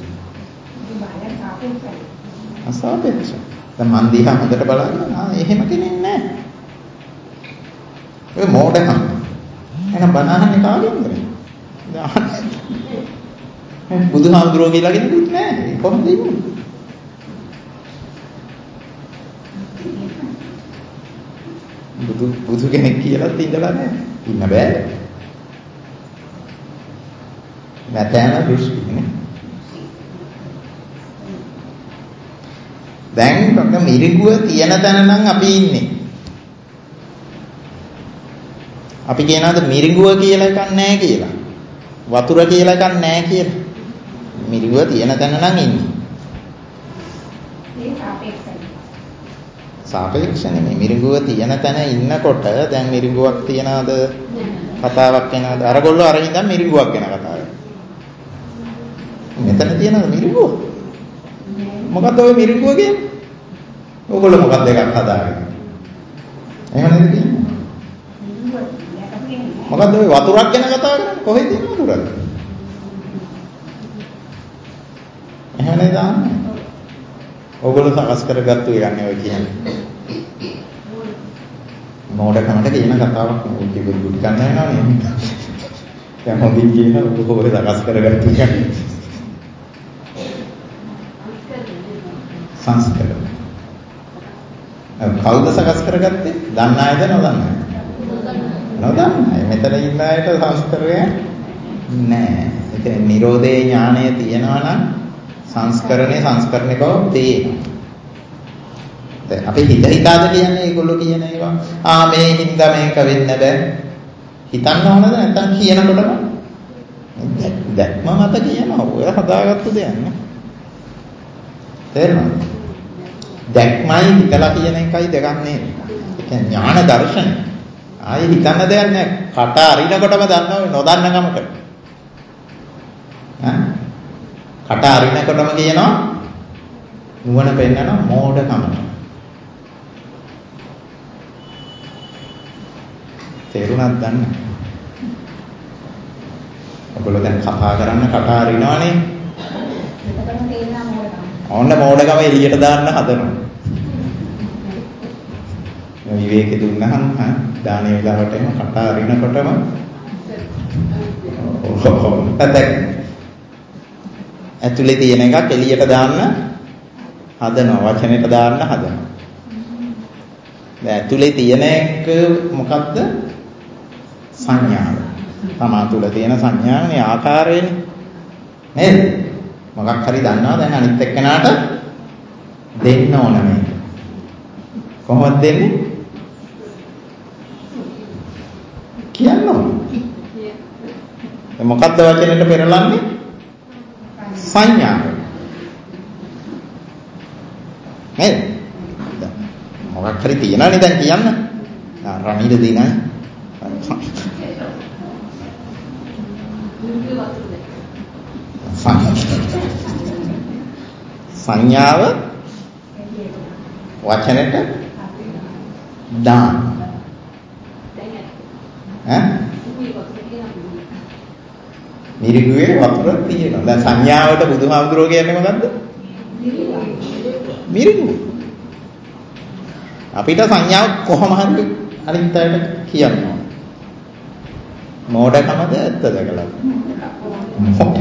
Speaker 1: අසාපේක්ෂ. දැන් මන් දිහා හොඳට බලන්න ආ එහෙම කෙනෙක් නැහැ. ඔය මොඩකම්. එහෙනම් බනහන්නේ කාගෙන්ද? දැන් බුදුහාමුදුරුවෝ කියලා කෙනෙකුත් නැහැ. කොහොමද ඉන්නේ? බුදු බුදු කෙනෙක් කියලාත් ඉඳලා නැහැ. ඉන්න බෑ. නැතන දෘෂ්ටිනේ. දැන් තොක මිරිඟුව තියෙන තැන නම් අපි ඉන්නේ. අපි කියනවාද මිරිඟුව කියලා එකක් නැහැ කියලා. වතුර කියලා එකක් නැහැ කියලා. මිරිඟුව තියෙන තැන නම් ඉන්නේ. ඒ සාපේක්ෂයි. සාපේක්ෂ නෙමෙයි. මිරිඟුව තියෙන තැන ඉන්නකොට දැන් මිරිඟුවක් තියනවාද? කතාවක් වෙනවාද? අරගොල්ලෝ අර ඉඳන් මිරිඟුවක් ගැන කතා කරනවා. මෙතන මෙතන තියෙන මිරිඟුව. මොකද්ද ඔය මිරිඟුව කියන්නේ? ඕගොල්ලෝ මොකක්ද එකක් හදාගෙන? එහෙම නේද කියන්නේ? මොකද්ද ඔය වතුරක් ගැන කතා කරන්නේ? කොහෙද තියෙන වතුරක්? එහෙම නේද ආන්නේ? ඕගොල්ලෝ සකස් කරගත්තු එකක් නේ ඔය කියන්නේ. මොඩකමට කියන කතාවක් නෙවෙයි කිව්වොත් බුද්ධ කන්න යනවනේ. දැන් හොඳින් කියන ඔබ සකස් කරගත්තු එකක්. සංස්කරණ. කවුද සකස් කරගත්තේ? දන්න අයද නොදන්න අයද? නොදන්න අය. මෙතන ඉන්න අයට සංස්කරණය නෑ. ඒ කියන්නේ නිරෝධයේ ඥානය තියෙනවා නම් සංස්කරණේ සංස්කරණේ බව පේනවා. දැන් අපි හිත හිතාද කියන්නේ ඒගොල්ලෝ කියන ඒවා. ආ මේ හින්දා මේක වෙන්න බෑ. හිතන්න ඕනද නැත්නම් කියනකොටම දැක්ම මත කියනවා. ඔය හදාගත්තු දෙයක් නේ. තේරෙනවද? දැක්මයි හිතලා කියන එකයි දෙකක් නේද? ඒ කියන්නේ ඥාන දර්ශන. ආයේ හිතන්න දෙයක් නැහැ. කට අරිනකොටම දන්නවා නොදන්න කමකට. ඈ කට අරිනකොටම කියනවා නුවණ පෙන්නන මෝඩකමට. තේරුණාද දන්නේ? ඔයගොල්ලෝ දැන් කතා කරන්න කට අරිනවනේ. ඔන්න මෝඩකම එළියට දාන්න හදනවා. විවේක දුන්නහම දානේ වෙලාවට එම කට අරිනකොටම ඔහොම ඇතුලේ තියෙන එකක් එළියට දාන්න හදනවා. වචනෙට දාන්න හදනවා. දැන් ඇතුලේ තියෙන එක මොකක්ද? සංඥාව. තමා තුල තියෙන සංඥාවේ ආකාරයනේ. නේද? මොකක් හරි දන්නවා දැන් අනිත් එක්කෙනාට දෙන්න ඕන මේක. කොහොමද දෙන්නේ? කියන්න ඕන. මොකක්ද වචනෙට පෙරලන්නේ? සංඥාව. නේද? මොකක් හරි තියනනේ දැන් කියන්න. රණීර දිනයි. සංඥාව වචනෙට දාන්න. ඈ? මිරිගුවේ වතුර තියෙනවා. දැන් සංඥාවට බුදුහාමුදුරුවෝ කියන්නේ මොකද්ද? මිරිගුව. අපිට සංඥාව කොහොම හරි අනිත් අයට කියන්න ඕන. මෝඩකමද ඇත්ත දැකලා. මොකක්ද?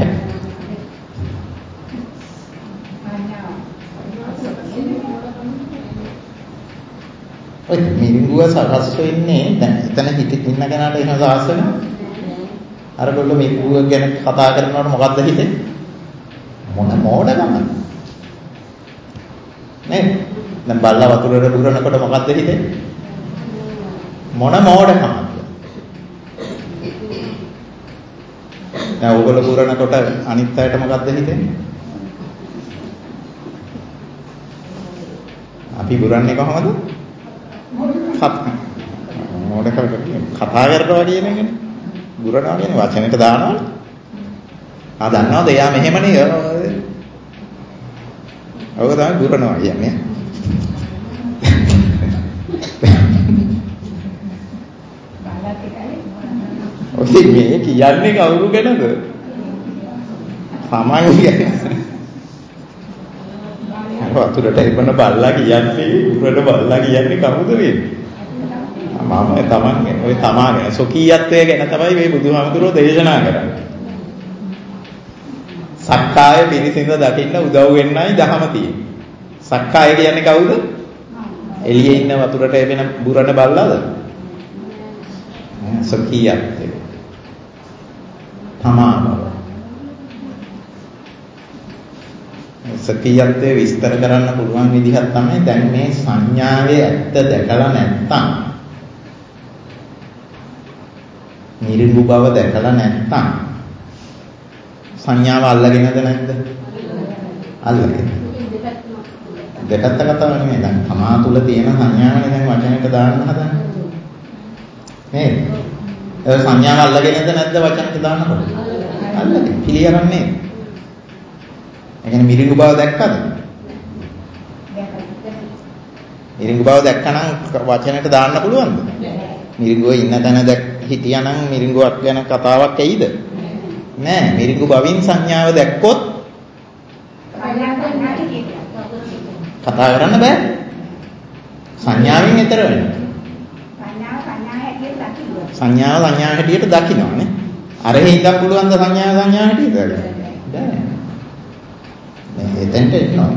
Speaker 1: ඔය මිරිඟුව සකස් වෙන්නේ දැන් එතන හිත ඉන්න කෙනාට එහෙම සාහස වෙනවා. අර ගොල්ලෝ මිරිඟුව ගැන කතා කරනකොට මොකද්ද හිතෙන්නේ? මොන මෝඩකම. නේ? දැන් බල්ලා වතුරේ පුරනකොට මොකද්ද හිතෙන්නේ? මොන මෝඩකමද? දැන් ඕගොල්ලෝ පුරනකොට අනිත් අයට මොකද්ද හිතෙන්නේ? අපි පුරන්නේ කොහමද? මොඩකම කතා කරනවා කියන එකනේ. බුරනවා කියන්නේ වචනෙට දානවනේ. ආ දන්නවද? එයා මෙහෙමනේ. ඔය තමයි බුරනවා කියන්නේ. ඔය මේ කියන්නේ කවුරු ගැනද? සමාන කියන්නේ. වතුරට ඉබන බල්ලා කියන්නේ උරට බල්ලා කියන්නේ කවුද වෙන්නේ? මම තමන්ගේ ඔය තමාගෙන සොකීයත්වය ගැන තමයි මේ බුදුහාමුදුරුවෝ දේශනා කරන්නේ. සක්කාය පිරිසිඳ දකින්න උදව් වෙන්නයි දහම තියෙන්නේ. සක්කාය කියන්නේ කවුද? එළියේ ඉන්න වතුරට එබෙන බුරණ බල්ලාද? සොකීයත්වය. තමාම සතියත්වයේ විස්තර කරන්න පුළුවන් විදිහක් තමයි දැන් මේ සංඥාවේ ඇත්ත දැකලා නැත්තම් නිර්භු බව දැකලා නැත්තම් සංඥාව අල්ලගෙනද නැද්ද? අල්ලගෙන. දෙකත් කතාව නෙමෙයි දැන් තමා තුල තියෙන සංඥාවනේ දැන් වචනයට දාන්න හදන්නේ. නේද? ඒ සංඥාව අල්ලගෙනද නැද්ද වචනයට දාන්නකොට? අල්ලගෙන. පිළියරන්නේ. ඒ කියන්නේ මිරිඟු බව දැක්කද? මිරිඟු බව දැක්කනම් වචනෙට දාන්න පුළුවන්ද? මිරිඟුව ඉන්න තැන දැක් හිටියානම් මිරිඟුවක් ගැන කතාවක් ඇයිද? නෑ. මිරිඟු බවින් සංඥාව දැක්කොත් කතා කරන්න බෑ. සංඥාවෙන් ඈතර වෙනවා. සංඥාව සංඥා හැටියට දකින්න. සංඥාව සංඥා හැටියට දකින්නවානේ. අර හින්දා පුළුවන් ද සංඥාව සංඥා හැටියට දකින්න. බෑ. මේ එතෙන්ට එනවා.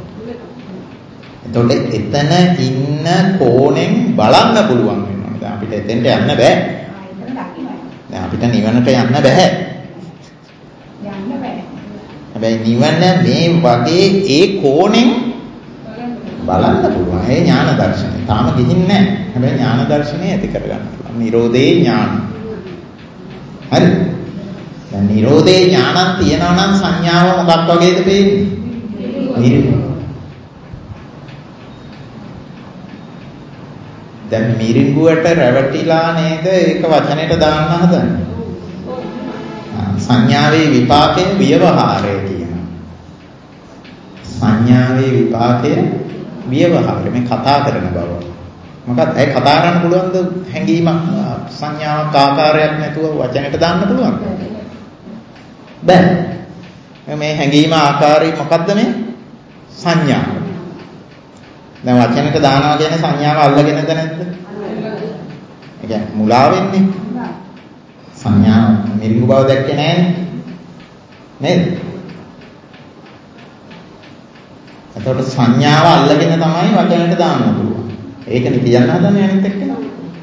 Speaker 1: එතකොට එතන ඉන්න කෝණයෙන් බලන්න පුළුවන් වෙනවා. දැන් අපිට එතෙන්ට යන්න බෑ. දැන් අපිට නිවනට යන්න බෑ. යන්න බෑ. හැබැයි නිවන මේ වගේ ඒ කෝණයෙන් බලන්න පුළුවන්. ඒ ඥාන දර්ශනය. තාම ගිහින් නැහැ. හැබැයි ඥාන දර්ශනය ඇති කරගන්න පුළුවන්. නිරෝධේ ඥාන. හරි. දැන් නිරෝධේ ඥානක් තියනවා නම් සංඥාව මොකක් වගේද පේන්නේ? නිරෝධ. දැන් මිරිඟුවට රැවටිලා නේද ඒක වචනෙට දාන්න හදන්නේ. සංඥාවේ විපාකය ව්‍යවහාරය කියනවා. සංඥාවේ විපාකය ව්‍යවහාරය මේ කතා කරන බව. මොකක්ද ඒ කතා කරන්න පුළුවන්ද හැඟීමක් සංඥාවක් ආකාරයක් නැතුව වචනෙට දාන්න පුළුවන්ද? බෑ. මේ හැඟීම ආකාරය මොකද්ද මේ? සංඥාව. දැන් වචනෙට දානවා කියන්නේ සංඥාව අල්ලගෙනද නැද්ද? ඒ කියන්නේ මුලා වෙන්නේ. සංඥාව මිරිඟු බව දැක්කේ නැහැනේ. නේද? එතකොට සංඥාව අල්ලගෙන තමයි වචනයට දාන්න පුළුවන්. ඒකනේ කියන්න හදන්නේ අනිත් එක්කෙනා.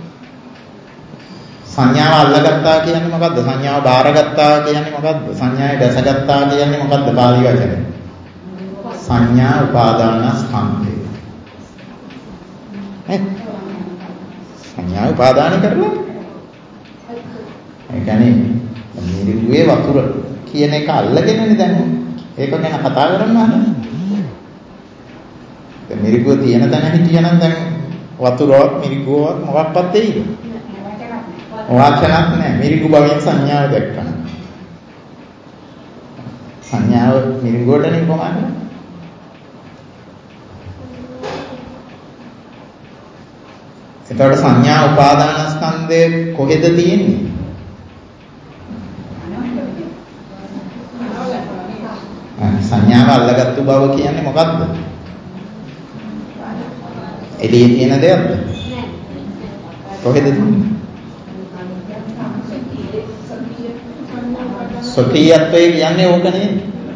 Speaker 1: සංඥාව අල්ලගත්තා කියන්නේ මොකද්ද? සංඥාව බාරගත්තා කියන්නේ මොකද්ද? සංඥාවේ දැසගත්තා කියන්නේ මොකද්ද? පාලි වචනේ. සංඥා උපාදානස්කන්ධය. ඈ සංඥා උපාදාන කරලා ඒ කියන්නේ මිරිඟුවේ වතුර කියන එක අල්ලගෙනනේ දැන් ඒක ගැන කතා කරන්න හදන්නේ. දැන් මිරිඟුව තියෙන තැන හිටියනම් දැන් වතුරවත් මිරිඟුවවත් මොකක්වත් දෙයිද? වචනක් නැහැ. මිරිඟු භවයෙන් සංඥාව දැක්කම. සංඥාව මිරිඟුවටනේ කොහොමද? එතකොට සංඥා උපාදානස්කන්ධය කොහෙද තියෙන්නේ? සංඥාව අල්ලගත්තු බව කියන්නේ මොකද්ද? එළියේ තියෙන දෙයක්ද? කොහෙද තියෙන්නේ? සොටියත්වය කියන්නේ ඕක නේද?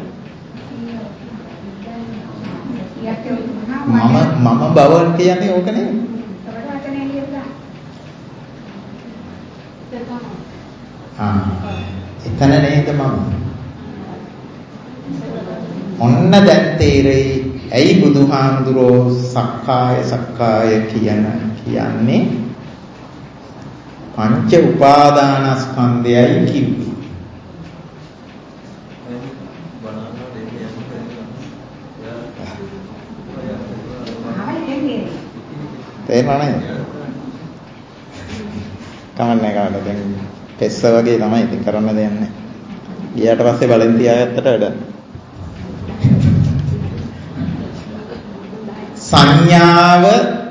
Speaker 1: මම මම බව කියන්නේ ඕක නේද? ආ එතන නේද මම? ඔන්න දැන් තේරෙයි ඇයි බුදුහාමුදුරෝ සක්කාය සක්කාය කියන කියන්නේ පංච උපාදානස්කන්ධයයි කිව්වේ. තේරුණා නේද? කමන්නේ කමන්නේ දැන් පෙස්ස වගේ තමයි ඉතින් කරන්න දෙයක් නැහැ. ගියාට පස්සේ බලෙන් තියාගත්තට වැඩක්. සංඥාව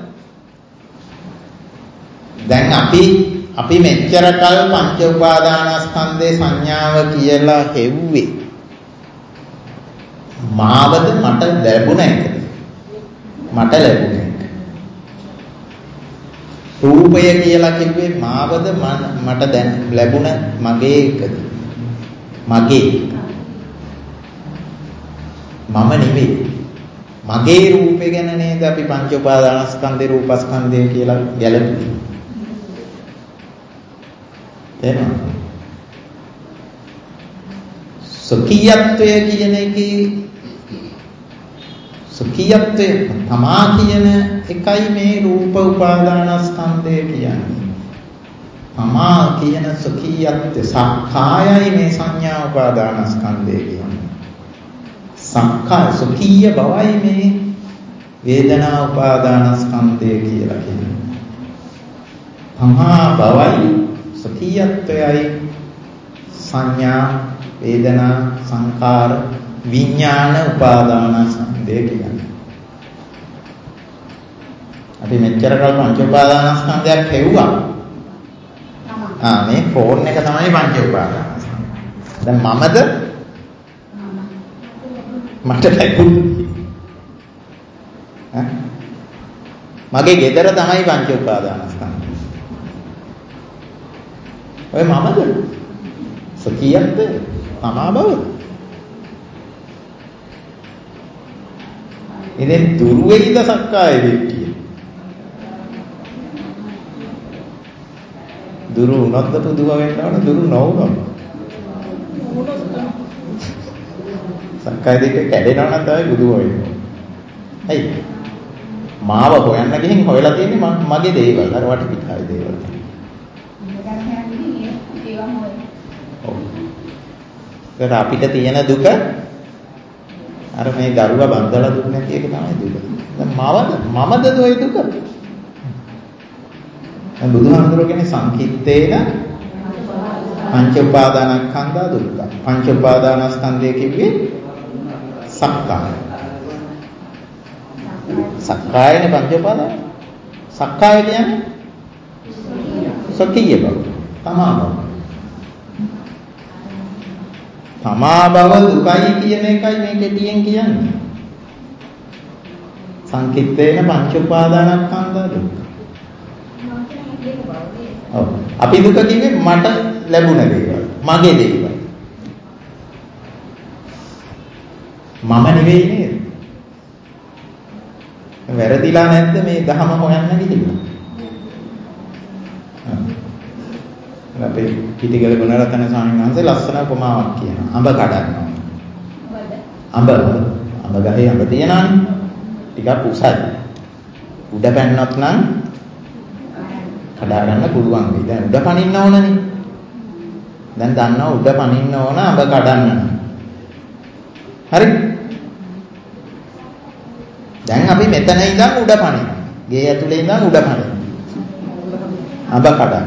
Speaker 1: දැන් අපි අපි මෙච්චර කල් පංච උපාදානස්කන්ධේ සංඥාව කියලා හෙව්වේ මාවද මට ලැබුණ එකද? මට ලැබුණ එක. රූපය කියලා කිව්වේ මාවද මට දැන් ලැබුණ මගේ එකද? මගේ. මම නෙවෙයි. මගේ රූපේ ගැන නේද අපි පංච උපාදානස්කන්ධේ රූපස්කන්ධය කියලා ගැලපුවේ. එහෙනම් සුඛියත්වය කියන එකේ සුඛියත්වය තමා කියන එකයි මේ රූප උපාදානස්කන්ධය කියන්නේ. තමා කියන සුඛියත්වය සක්කායයි මේ සංඥා උපාදානස්කන්ධය කියන්නේ. සංඛාර සුඛීය බවයි මේ වේදනා උපාදානස්කන්ධය කියලා කියන්නේ. තමා බවයි සුඛීයත්වයයි සංඥා වේදනා සංකාර විඥාන උපාදානස්කන්ධය කියන්නේ. අපි මෙච්චර කල් පංච උපාදානස්කන්ධයක් හෙව්වා. ආ මේ ෆෝන් එක තමයි පංච උපාදානස්කන්ධය. දැන් මමද මට ලැබුණේ ඈ මගේ ගෙදර තමයි පංච උපාදානස්කන්ධය. ඔය මමද? සකියක්ද? තමා බවද? ඉතින් දුරු වෙයිද සක්කාය දිට්ඨිය? දුරු වුණොත්ද පුදුම වෙන්න ඕන දුරු නොවුනොත්. සක්කාය දිට්ඨිය කැඩෙනවා නම් තමයි පුදුම වෙන්නේ. හයි. මාව හොයන්න ගිහින් හොයලා තියෙන්නේ මගේ දේවල්. අර වට පිටාවේ දේවල්. ඒකට අපිට තියෙන දුක අර මේ දරුවා බන්දලා දුක් නැති එක තමයි දුක. දැන් මවද මමද ඔය දුක? දැන් බුදුහාමුදුරුවෝ කියන්නේ සංකිට්ඨේන පංච උපාදානස්කන්ධා දුක්ඛ. පංච උපාදානස්කන්ධය කිව්වේ සක්කාය. සක්කායනේ පංච උපාදාන. සක්කාය කියන්නේ සක්කිය බව. තමා බව. තමා බව දුකයි කියන එකයි මේ කෙටියෙන් කියන්නේ. සංකිට්ඨේන පංච උපාදානස්කන්ධා දුක්ඛ. ඔව්. අපි දුක කිව්වේ මට ලැබුණ දේවල්. මගේ දේවල්. මම නෙවෙයි නේද? වැරදිලා නැද්ද මේ ධහම හොයන්න ගිහිල්ලා? අපේ පිටිගල ගුණරතන ස්වාමීන් වහන්සේ ලස්සන උපමාවක් කියනවා. අඹ කඩනවා. අඹ අඹ ගහේ අඹ තියනවානේ. ටිකක් උසයි. උඩ පැන්නොත් නම් කඩා ගන්න පුළුවන් වෙයි. දැන් උඩ පනින්න ඕනනේ. දැන් දන්නවා උඩ පනින්න ඕන අඹ කඩන්න. හරි? දැන් අපි මෙතන ඉඳන් උඩ පනිනවා. ගේ ඇතුලේ ඉඳන් උඩ පනිනවා. අඹ කඩන්න.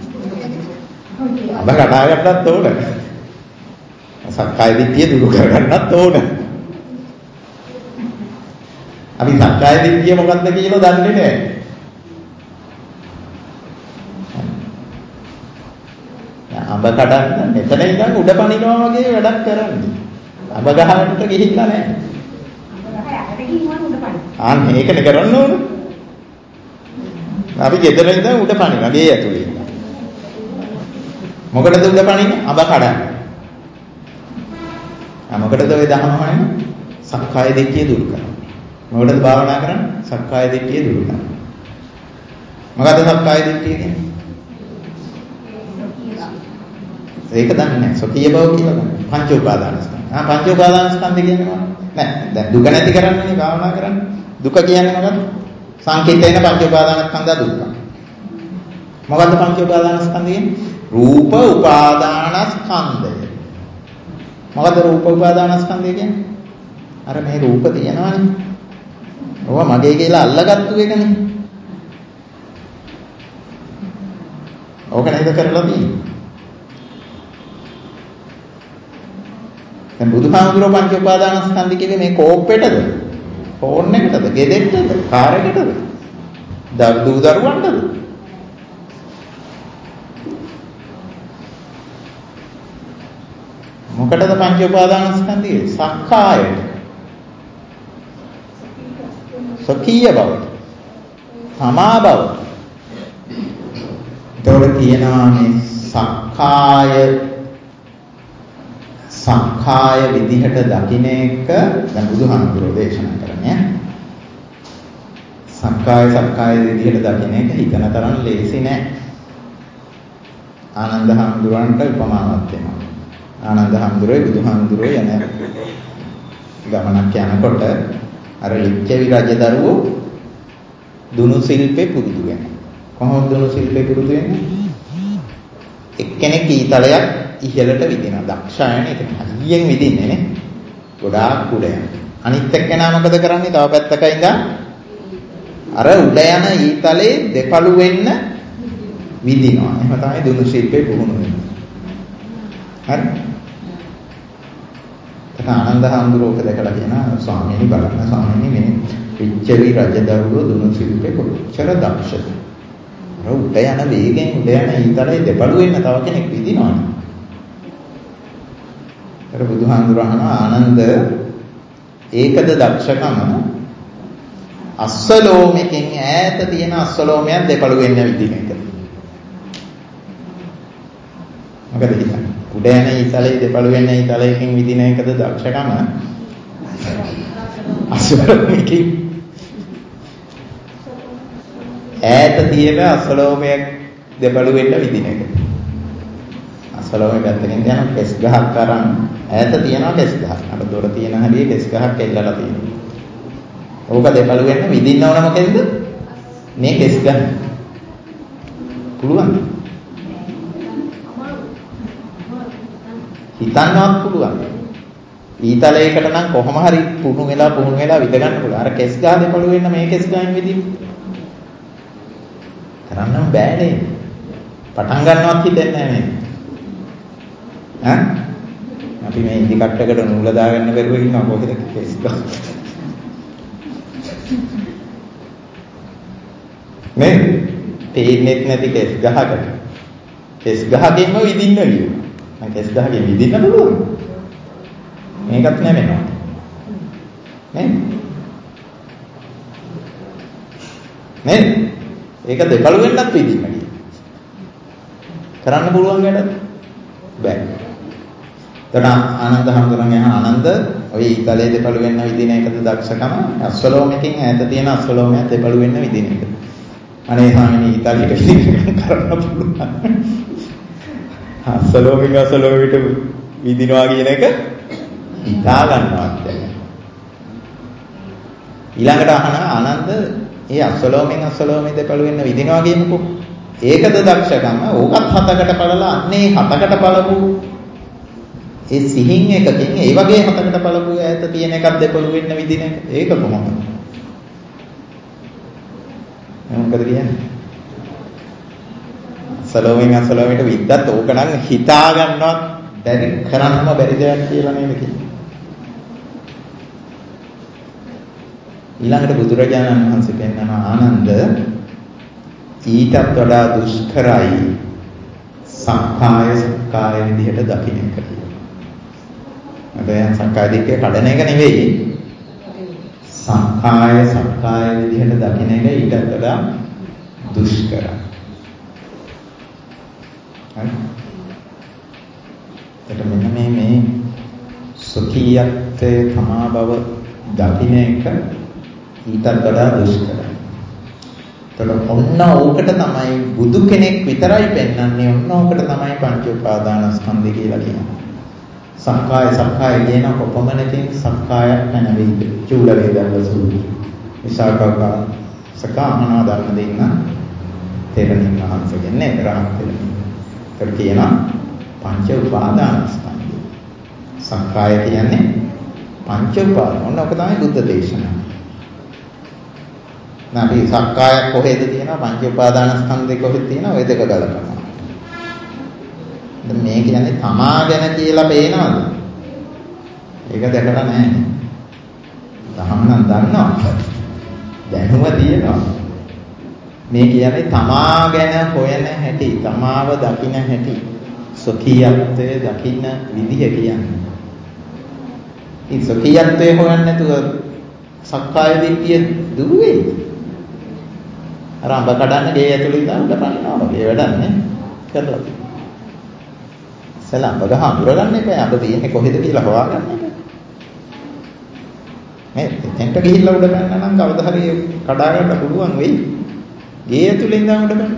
Speaker 1: අඹ කඩා ගන්නත් ඕන. සක්කාය දිට්ඨිය දුරු කරගන්නත් ඕන. අපි සක්කාය දිට්ඨිය මොකක්ද කියලා දන්නේ නැහැ. අඹ කඩන්න මෙතන ඉඳන් උඩ පනිනවා වගේ වැඩක් කරන්නේ. අඹ ගහකට ගිහිල්ලා නැහැ. ආ මේකනේ කරන්න ඕන. අපි ගෙදර ඉඳන් උඩ පනිනවා ගේ ඇතුලේ. මොකටද උඩ පනින්නේ? අඹ කඩන්න. ආ මොකටද ඔය දහම හොයන්නේ? සක්කාය දිට්ඨිය දුරු කරන්න. මොකටද භාවනා කරන්නේ? සක්කාය දිට්ඨිය දුරු කරන්න. මොකද්ද සක්කාය දිට්ඨිය කියන්නේ? ඒක දන්නේ නැහැ. සොකිය බව කියලා දන්නේ. පංච උපාදානස්කන්ධ. ආ පංච උපාදානස්කන්ධ කියන්නේ මොකක්ද? නෑ. දැන් දුක නැති කරන්නනේ භාවනා කරන්නේ. දුක කියන්නේ මොකක්ද? සංකීර්තේන පංච උපාදානස්කන්ධ දුක්ඛ. මොකද්ද පංච උපාදානස්කන්ධය? රූප උපාදානස්කන්ධය. මොකද්ද රූප උපාදානස්කන්ධය කියන්නේ? අර මේ රූප තියෙනවනේ. ඔවා මගේ කියලා අල්ලගත්තු එකනේ. ඕක නේද කරලා තියෙන්නේ. දැන් බුදුහාමුදුරුවෝ පංච උපාදානස්කන්ධ කිව්වේ මේ කෝප්පෙටද? ෆෝන් එකටද? ගෙදෙට්ටද? කාර් එකටද? දරු දරුවන්ටද? මොකටද පංච උපාදානස්කන්ධය? සක්කායට. සකීය බව. තමා බව. ඒතකොට කියනවා මේ සක්කාය සක්කාය විදිහට දකින්න එක දැන් බුදුහාමුදුරුවෝ දේශනා කරන්නේ. සක්කාය සක්කාය විදිහට දකින්න එක හිතන තරම් ලේසි නෑ. ආනන්ද හාමුදුරන්ට උපමාවක් දෙනවා. ආනන්ද හාමුදුරුවෝ බුදුහාමුදුරුවෝ යන ගමනක් යනකොට අර ලිච්ඡවි රජදරුවෝ දුනු ශිල්පේ පුරුදු වෙනවා. කොහොමද දුනු ශිල්පේ පුරුදු වෙන්නේ? එක්කෙනෙක් ඊතලයක් ඉහළට විදිනවා. දක්ෂයනේ ඒක හරියෙන් විදින්නේ නේ. ගොඩාක් උඩ යන. අනිත් එක්කෙනා මොකද කරන්නේ? තව පැත්තක ඉඳන් අර උඩ යන ඊතලේ දෙපළු වෙන්න විදිනවා. එහෙම තමයි දුනු ශිල්පේ පුහුණු වෙන්නේ. හරි? ආනන්ද හාමුදුරුවෝ දැකලා කියනවා ස්වාමීනි බලන්න ස්වාමීනි මේ පිච්චවි රජදරුවෝ දුනු සිල්පේ කොච්චර දක්ෂද. අර උඩ යන වේගෙන් උඩ යන ඊතරේ දෙපළු වෙන්න තව කෙනෙක් විදිනවනේ. අර බුදුහාමුදුරුවෝ අහනවා ආනන්ද ඒකද දක්ෂකම අස්සලෝමකින් ඈත තියෙන අස්සලෝමයක් දෙපළු වෙන්න විදින එක. මොකද හිතන්නේ? උඩ යන ඊතලයේ දෙපළු වෙන ඊතලයකින් විදින එකද දක්ෂකම? අස්සලෝමකින් ඈත තියෙන අස්සලෝමයක් දෙපළු වෙන්න විදින එක. අස්සලෝමේ පැත්තකින් යන කෙස් ගහක් අරන් ඈත තියෙනවා කෙස් ගහක්. අර දොර තියෙන හැදී කෙස් ගහක් එල්ලලා තියෙනවා. ඕක දෙපළු වෙන්න විදින්න ඕන මොකෙන්ද? මේ කෙස් ගහ. පුළුවන්. හිතන්නවත් පුළුවන්. ඊතලයකට නම් කොහොම හරි පුහුණු වෙලා පුහුණු වෙලා විද ගන්න පුළුවන්. අර කෙස් ගහ දෙපළු වෙන්න මේ කෙස් ගහෙන් විදින්න. කරන්නම් බෑනේ. පටන් ගන්නවත් හිතෙන්නේ නැහැ මේ. ඈ? අපි මේ ඉදි කට්ටකට නූල දාගන්න බැරුව ඉන්නවා කොහෙද කෙස් ගහ. මේ තේින්නෙත් නැති කෙස් ගහකට කෙස් ගහකින්ම විදින්න ලියු. මම කෙස් ගහකින් විදින්න පුළුවන්. මේකත් නැමෙනවා. නේ? නේ? ඒක දෙපළු වෙන්නත් විදින්න ලියු. කරන්න පුළුවන් වැඩද? බෑ. එතන ආනන්ද හඳුරන්නේ ආනන්ද ඔය ඊතලයේ දෙපළු වෙන්න විදින එකද දක්ෂකම අස්වලෝමකින් ඈත තියෙන අස්වලෝමයක් දෙපළු වෙන්න විදින එක. අනේ ස්වාමීනි ඊතලයට විදින කරන්න පුළුවන්. අස්වලෝමික අස්වලෝමිට විදිනවා කියන එක හිතා ගන්නවත් නැහැ. ඊළඟට අහන ආනන්ද ඒ අස්වලෝමෙන් අස්වලෝමෙ දෙපළු වෙන්න විදිනවා කියමුකෝ. ඒකද දක්ෂකම? ඕකත් හතකට බලලා අන්නේ හතකට බලපු ඒ සිහින් එකකින් ඒ වගේ හතකට බලපු ඈත තියෙන එකක් දෙපළු වෙන්න විදින එක. ඒක කොහොමද? මොකද කියන්නේ? සලෝමෙන් අසලෝමෙට විද්දත් ඕක නම් හිතා ගන්නවත් බැරි කරන්නම බැරි දෙයක් කියලා නේද කියන්නේ. ඊළඟට බුදුරජාණන් වහන්සේ පෙන්වන ආනන්ද ඊටත් වඩා දුෂ්කරයි සක්කාය සක්කාය විදිහට දකින්න එක කියලා. මම සක්කාය දිට්ඨිය කඩන එක නෙවෙයි. සක්කාය සක්කාය විදිහට දකින්න එක ඊටත් වඩා දුෂ්කරයි. හරි. එතකොට මෙන්න මේ මේ සුඛියත්වයේ තමා බව දකින්න එක ඊටත් වඩා දුෂ්කරයි. එතකොට ඔන්න ඕකට තමයි බුදු කෙනෙක් විතරයි පෙන්වන්නේ. ඔන්න ඕකට තමයි පංච උපාදානස්කන්ධය කියලා කියන්නේ. සක්කාය සක්කාය කියන කොපමණකින් සක්කායක් නැවෙයිද? චූල වේදල්ල සූත්‍රය. විසාකක සකාමනා ධර්ම දෙන්න තේරෙනින් මහන්ස කියන්නේ රහත් වෙනවා. ඒකට කියනවා පංච උපාදානස්කන්ධය. සක්කාය කියන්නේ පංච උපාදාන. ඔන්න ඔක තමයි බුද්ධ දේශනාව. නැපි සක්කාය කොහෙද තියෙනවා? පංච උපාදානස්කන්ධේ කොහෙද තියෙනවා? ඔය දෙක ගලපනවා. දැන් මේ කියන්නේ තමා ගැන කියලා පේනවද? ඒක දැකලා නැහැ. දහම් නම් දන්නවා. දැනුම තියෙනවා. මේ කියන්නේ තමා ගැන හොයන හැටි, තමාව දකින්න හැටි, සොකියත්වයේ දකින්න විදිහ කියන්නේ. මේ සොකියත්වයේ හොයන්නේ නැතුව සක්කාය දිට්ඨිය දුරු වෙයි. අර අඹ කඩන්න ගේ ඇතුළේ ඉඳන් උඩ පනිනවා වගේ වැඩක් නේ. කරලා සලා අඹ ගහ අඳුර ගන්න එපා. අඹ තියෙන්නේ කොහෙද කියලා හොයාගන්න එපා. මේ දෙතෙන්ට ගිහිල්ලා උඩ ගන්න නම් කවදා හරි කඩා ගන්න පුළුවන් වෙයි. ගේ ඇතුළේ ඉඳන් උඩ ගන්න.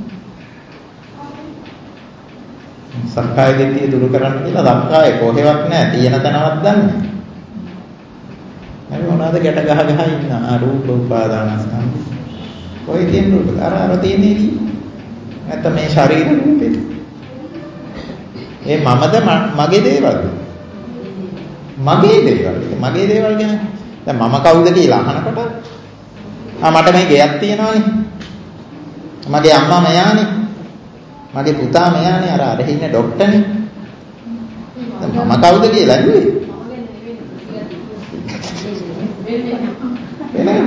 Speaker 1: සක්කාය දිට්ඨිය දුරු කරන්න කියලා සක්කාය කොහෙවත් නැහැ. තියෙන තැනවත් දන්නේ. හරි මොනවාද ගැට ගහ ගහ ඉන්න අරූප උපාදානස්කන්ධ. කොයි තියෙන රූප අර අර තියෙන්නේ නැත්නම් මේ ශරීර රූපේ. ඒ මමද මගේ දේවල්ද? මගේ දේවල්. මගේ දේවල් ගැන දැන් මම කවුද කියලා අහනකොට ආ මට මේ ගෙයක් තියෙනවානේ. මගේ අම්මා මෙයානේ. මගේ පුතා මෙයානේ. අර අර ඉන්න ડોක්ටර්නේ. දැන් මම කවුද කියලා ඇහුවේ?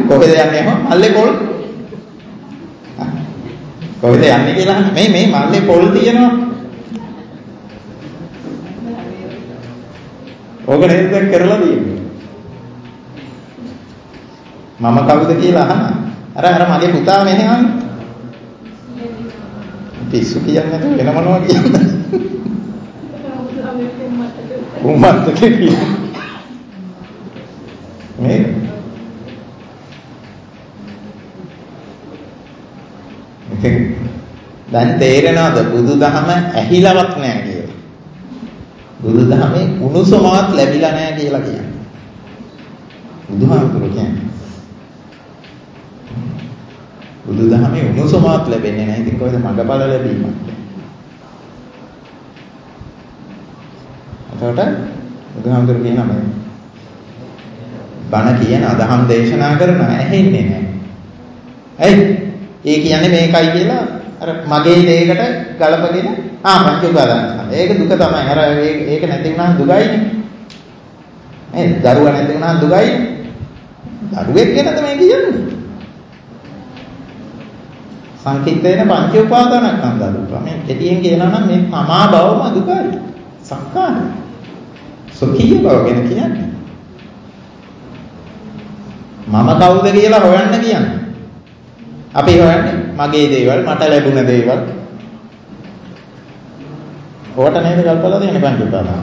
Speaker 1: කොහෙද යන්නේ මල්ලේ පොල් කොහෙද යන්නේ කියලා මේ මේ මල්ලේ පොල් තියෙනවා ඕක නේද දැන් කරලා තියෙන්නේ මම කවුද කියලා අහන අර අර මගේ පුතා මෙහෙම පිස්සු කියන්නේ නැතුව වෙන මොනවා කියන්නේ උම්මත් කියන්නේ මේ දැන් තේරෙනවද බුදුදහම ඇහිලවත් නැහැ කියලා. බුදුදහමේ උණුසුමවත් ලැබිලා නැහැ කියලා කියන්නේ. බුදුහාමුදුරුවෝ කියන්නේ. බුදුදහමේ උණුසුමවත් ලැබෙන්නේ නැහැ. ඉතින් කොහෙද මඟඵල ලැබීමක්? එතකොට බුදුහාමුදුරුවෝ කියනවා මේ බණ කියන අදහම් දේශනා කරන ඇහෙන්නේ නැහැ. ඇයි? ඒ කියන්නේ මේකයි කියලා අර මගේ දෙයකට ගලපගෙන ආ පංච උපාදාන. ඒක දුක තමයි. අර ඒක නැති වුණා දුකයිනේ. නේද? දරුවා නැති වුණා දුකයිනේ. දරුවෙක් ගැන තමයි කියන්නේ. සංකිට්ඨේන පංච උපාදානස්කන්ධ දුක. මේ කෙටියෙන් කියනවා නම් මේ තමා බවම දුකයි. සංකාරය. සුඛී බව ගැන කියන්නේ. මම කවුද කියලා හොයන්න කියන්නේ. අපි හොයන්නේ මගේ දේවල් මට ලැබුණ දේවල්. ඕකට නේද කල්පලා තියෙන්නේ පංච උපාදාන.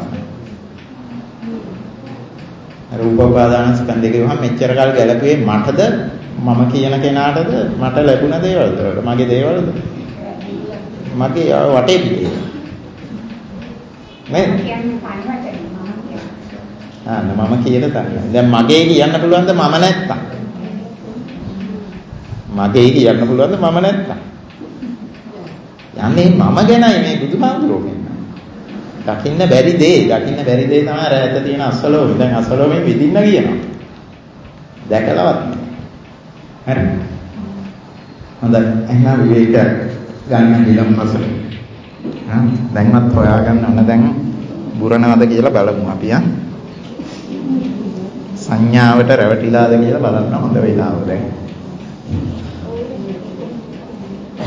Speaker 1: රූප උපාදාන ස්කන්ධ කියවහම මෙච්චර කල් ගැලපුවේ මටද මම කියන කෙනාටද මට ලැබුණ දේවල්ද මගේ දේවල්ද මගේ වටේ පිටේ නේ ආ මම කියන තැන දැන් මගේ කියන්න පුළුවන්ද මම නැත්තම් මගේ කියන්න පුළුවන්ද මම නැත්තම් යන්නේ මම ගැනයි මේ බුදුහාමුදුරුවෝ කියන්නේ දකින්න බැරි දේ දකින්න බැරි දේ තමයි අර ඇත්ත තියෙන අසලෝමි දැන් අසලෝමි විඳින්න කියනවා දැකලවත් හරි හොඳයි එහෙනම් විවේක ගන්න ඊළම්පසට හා දැන්වත් හොයාගන්න ඕන දැන් බුරණාද කියලා බලමු අපි ආ සංඥාවට රැවටිලාද කියලා බලන්න හොඳ වෙලාව දැන්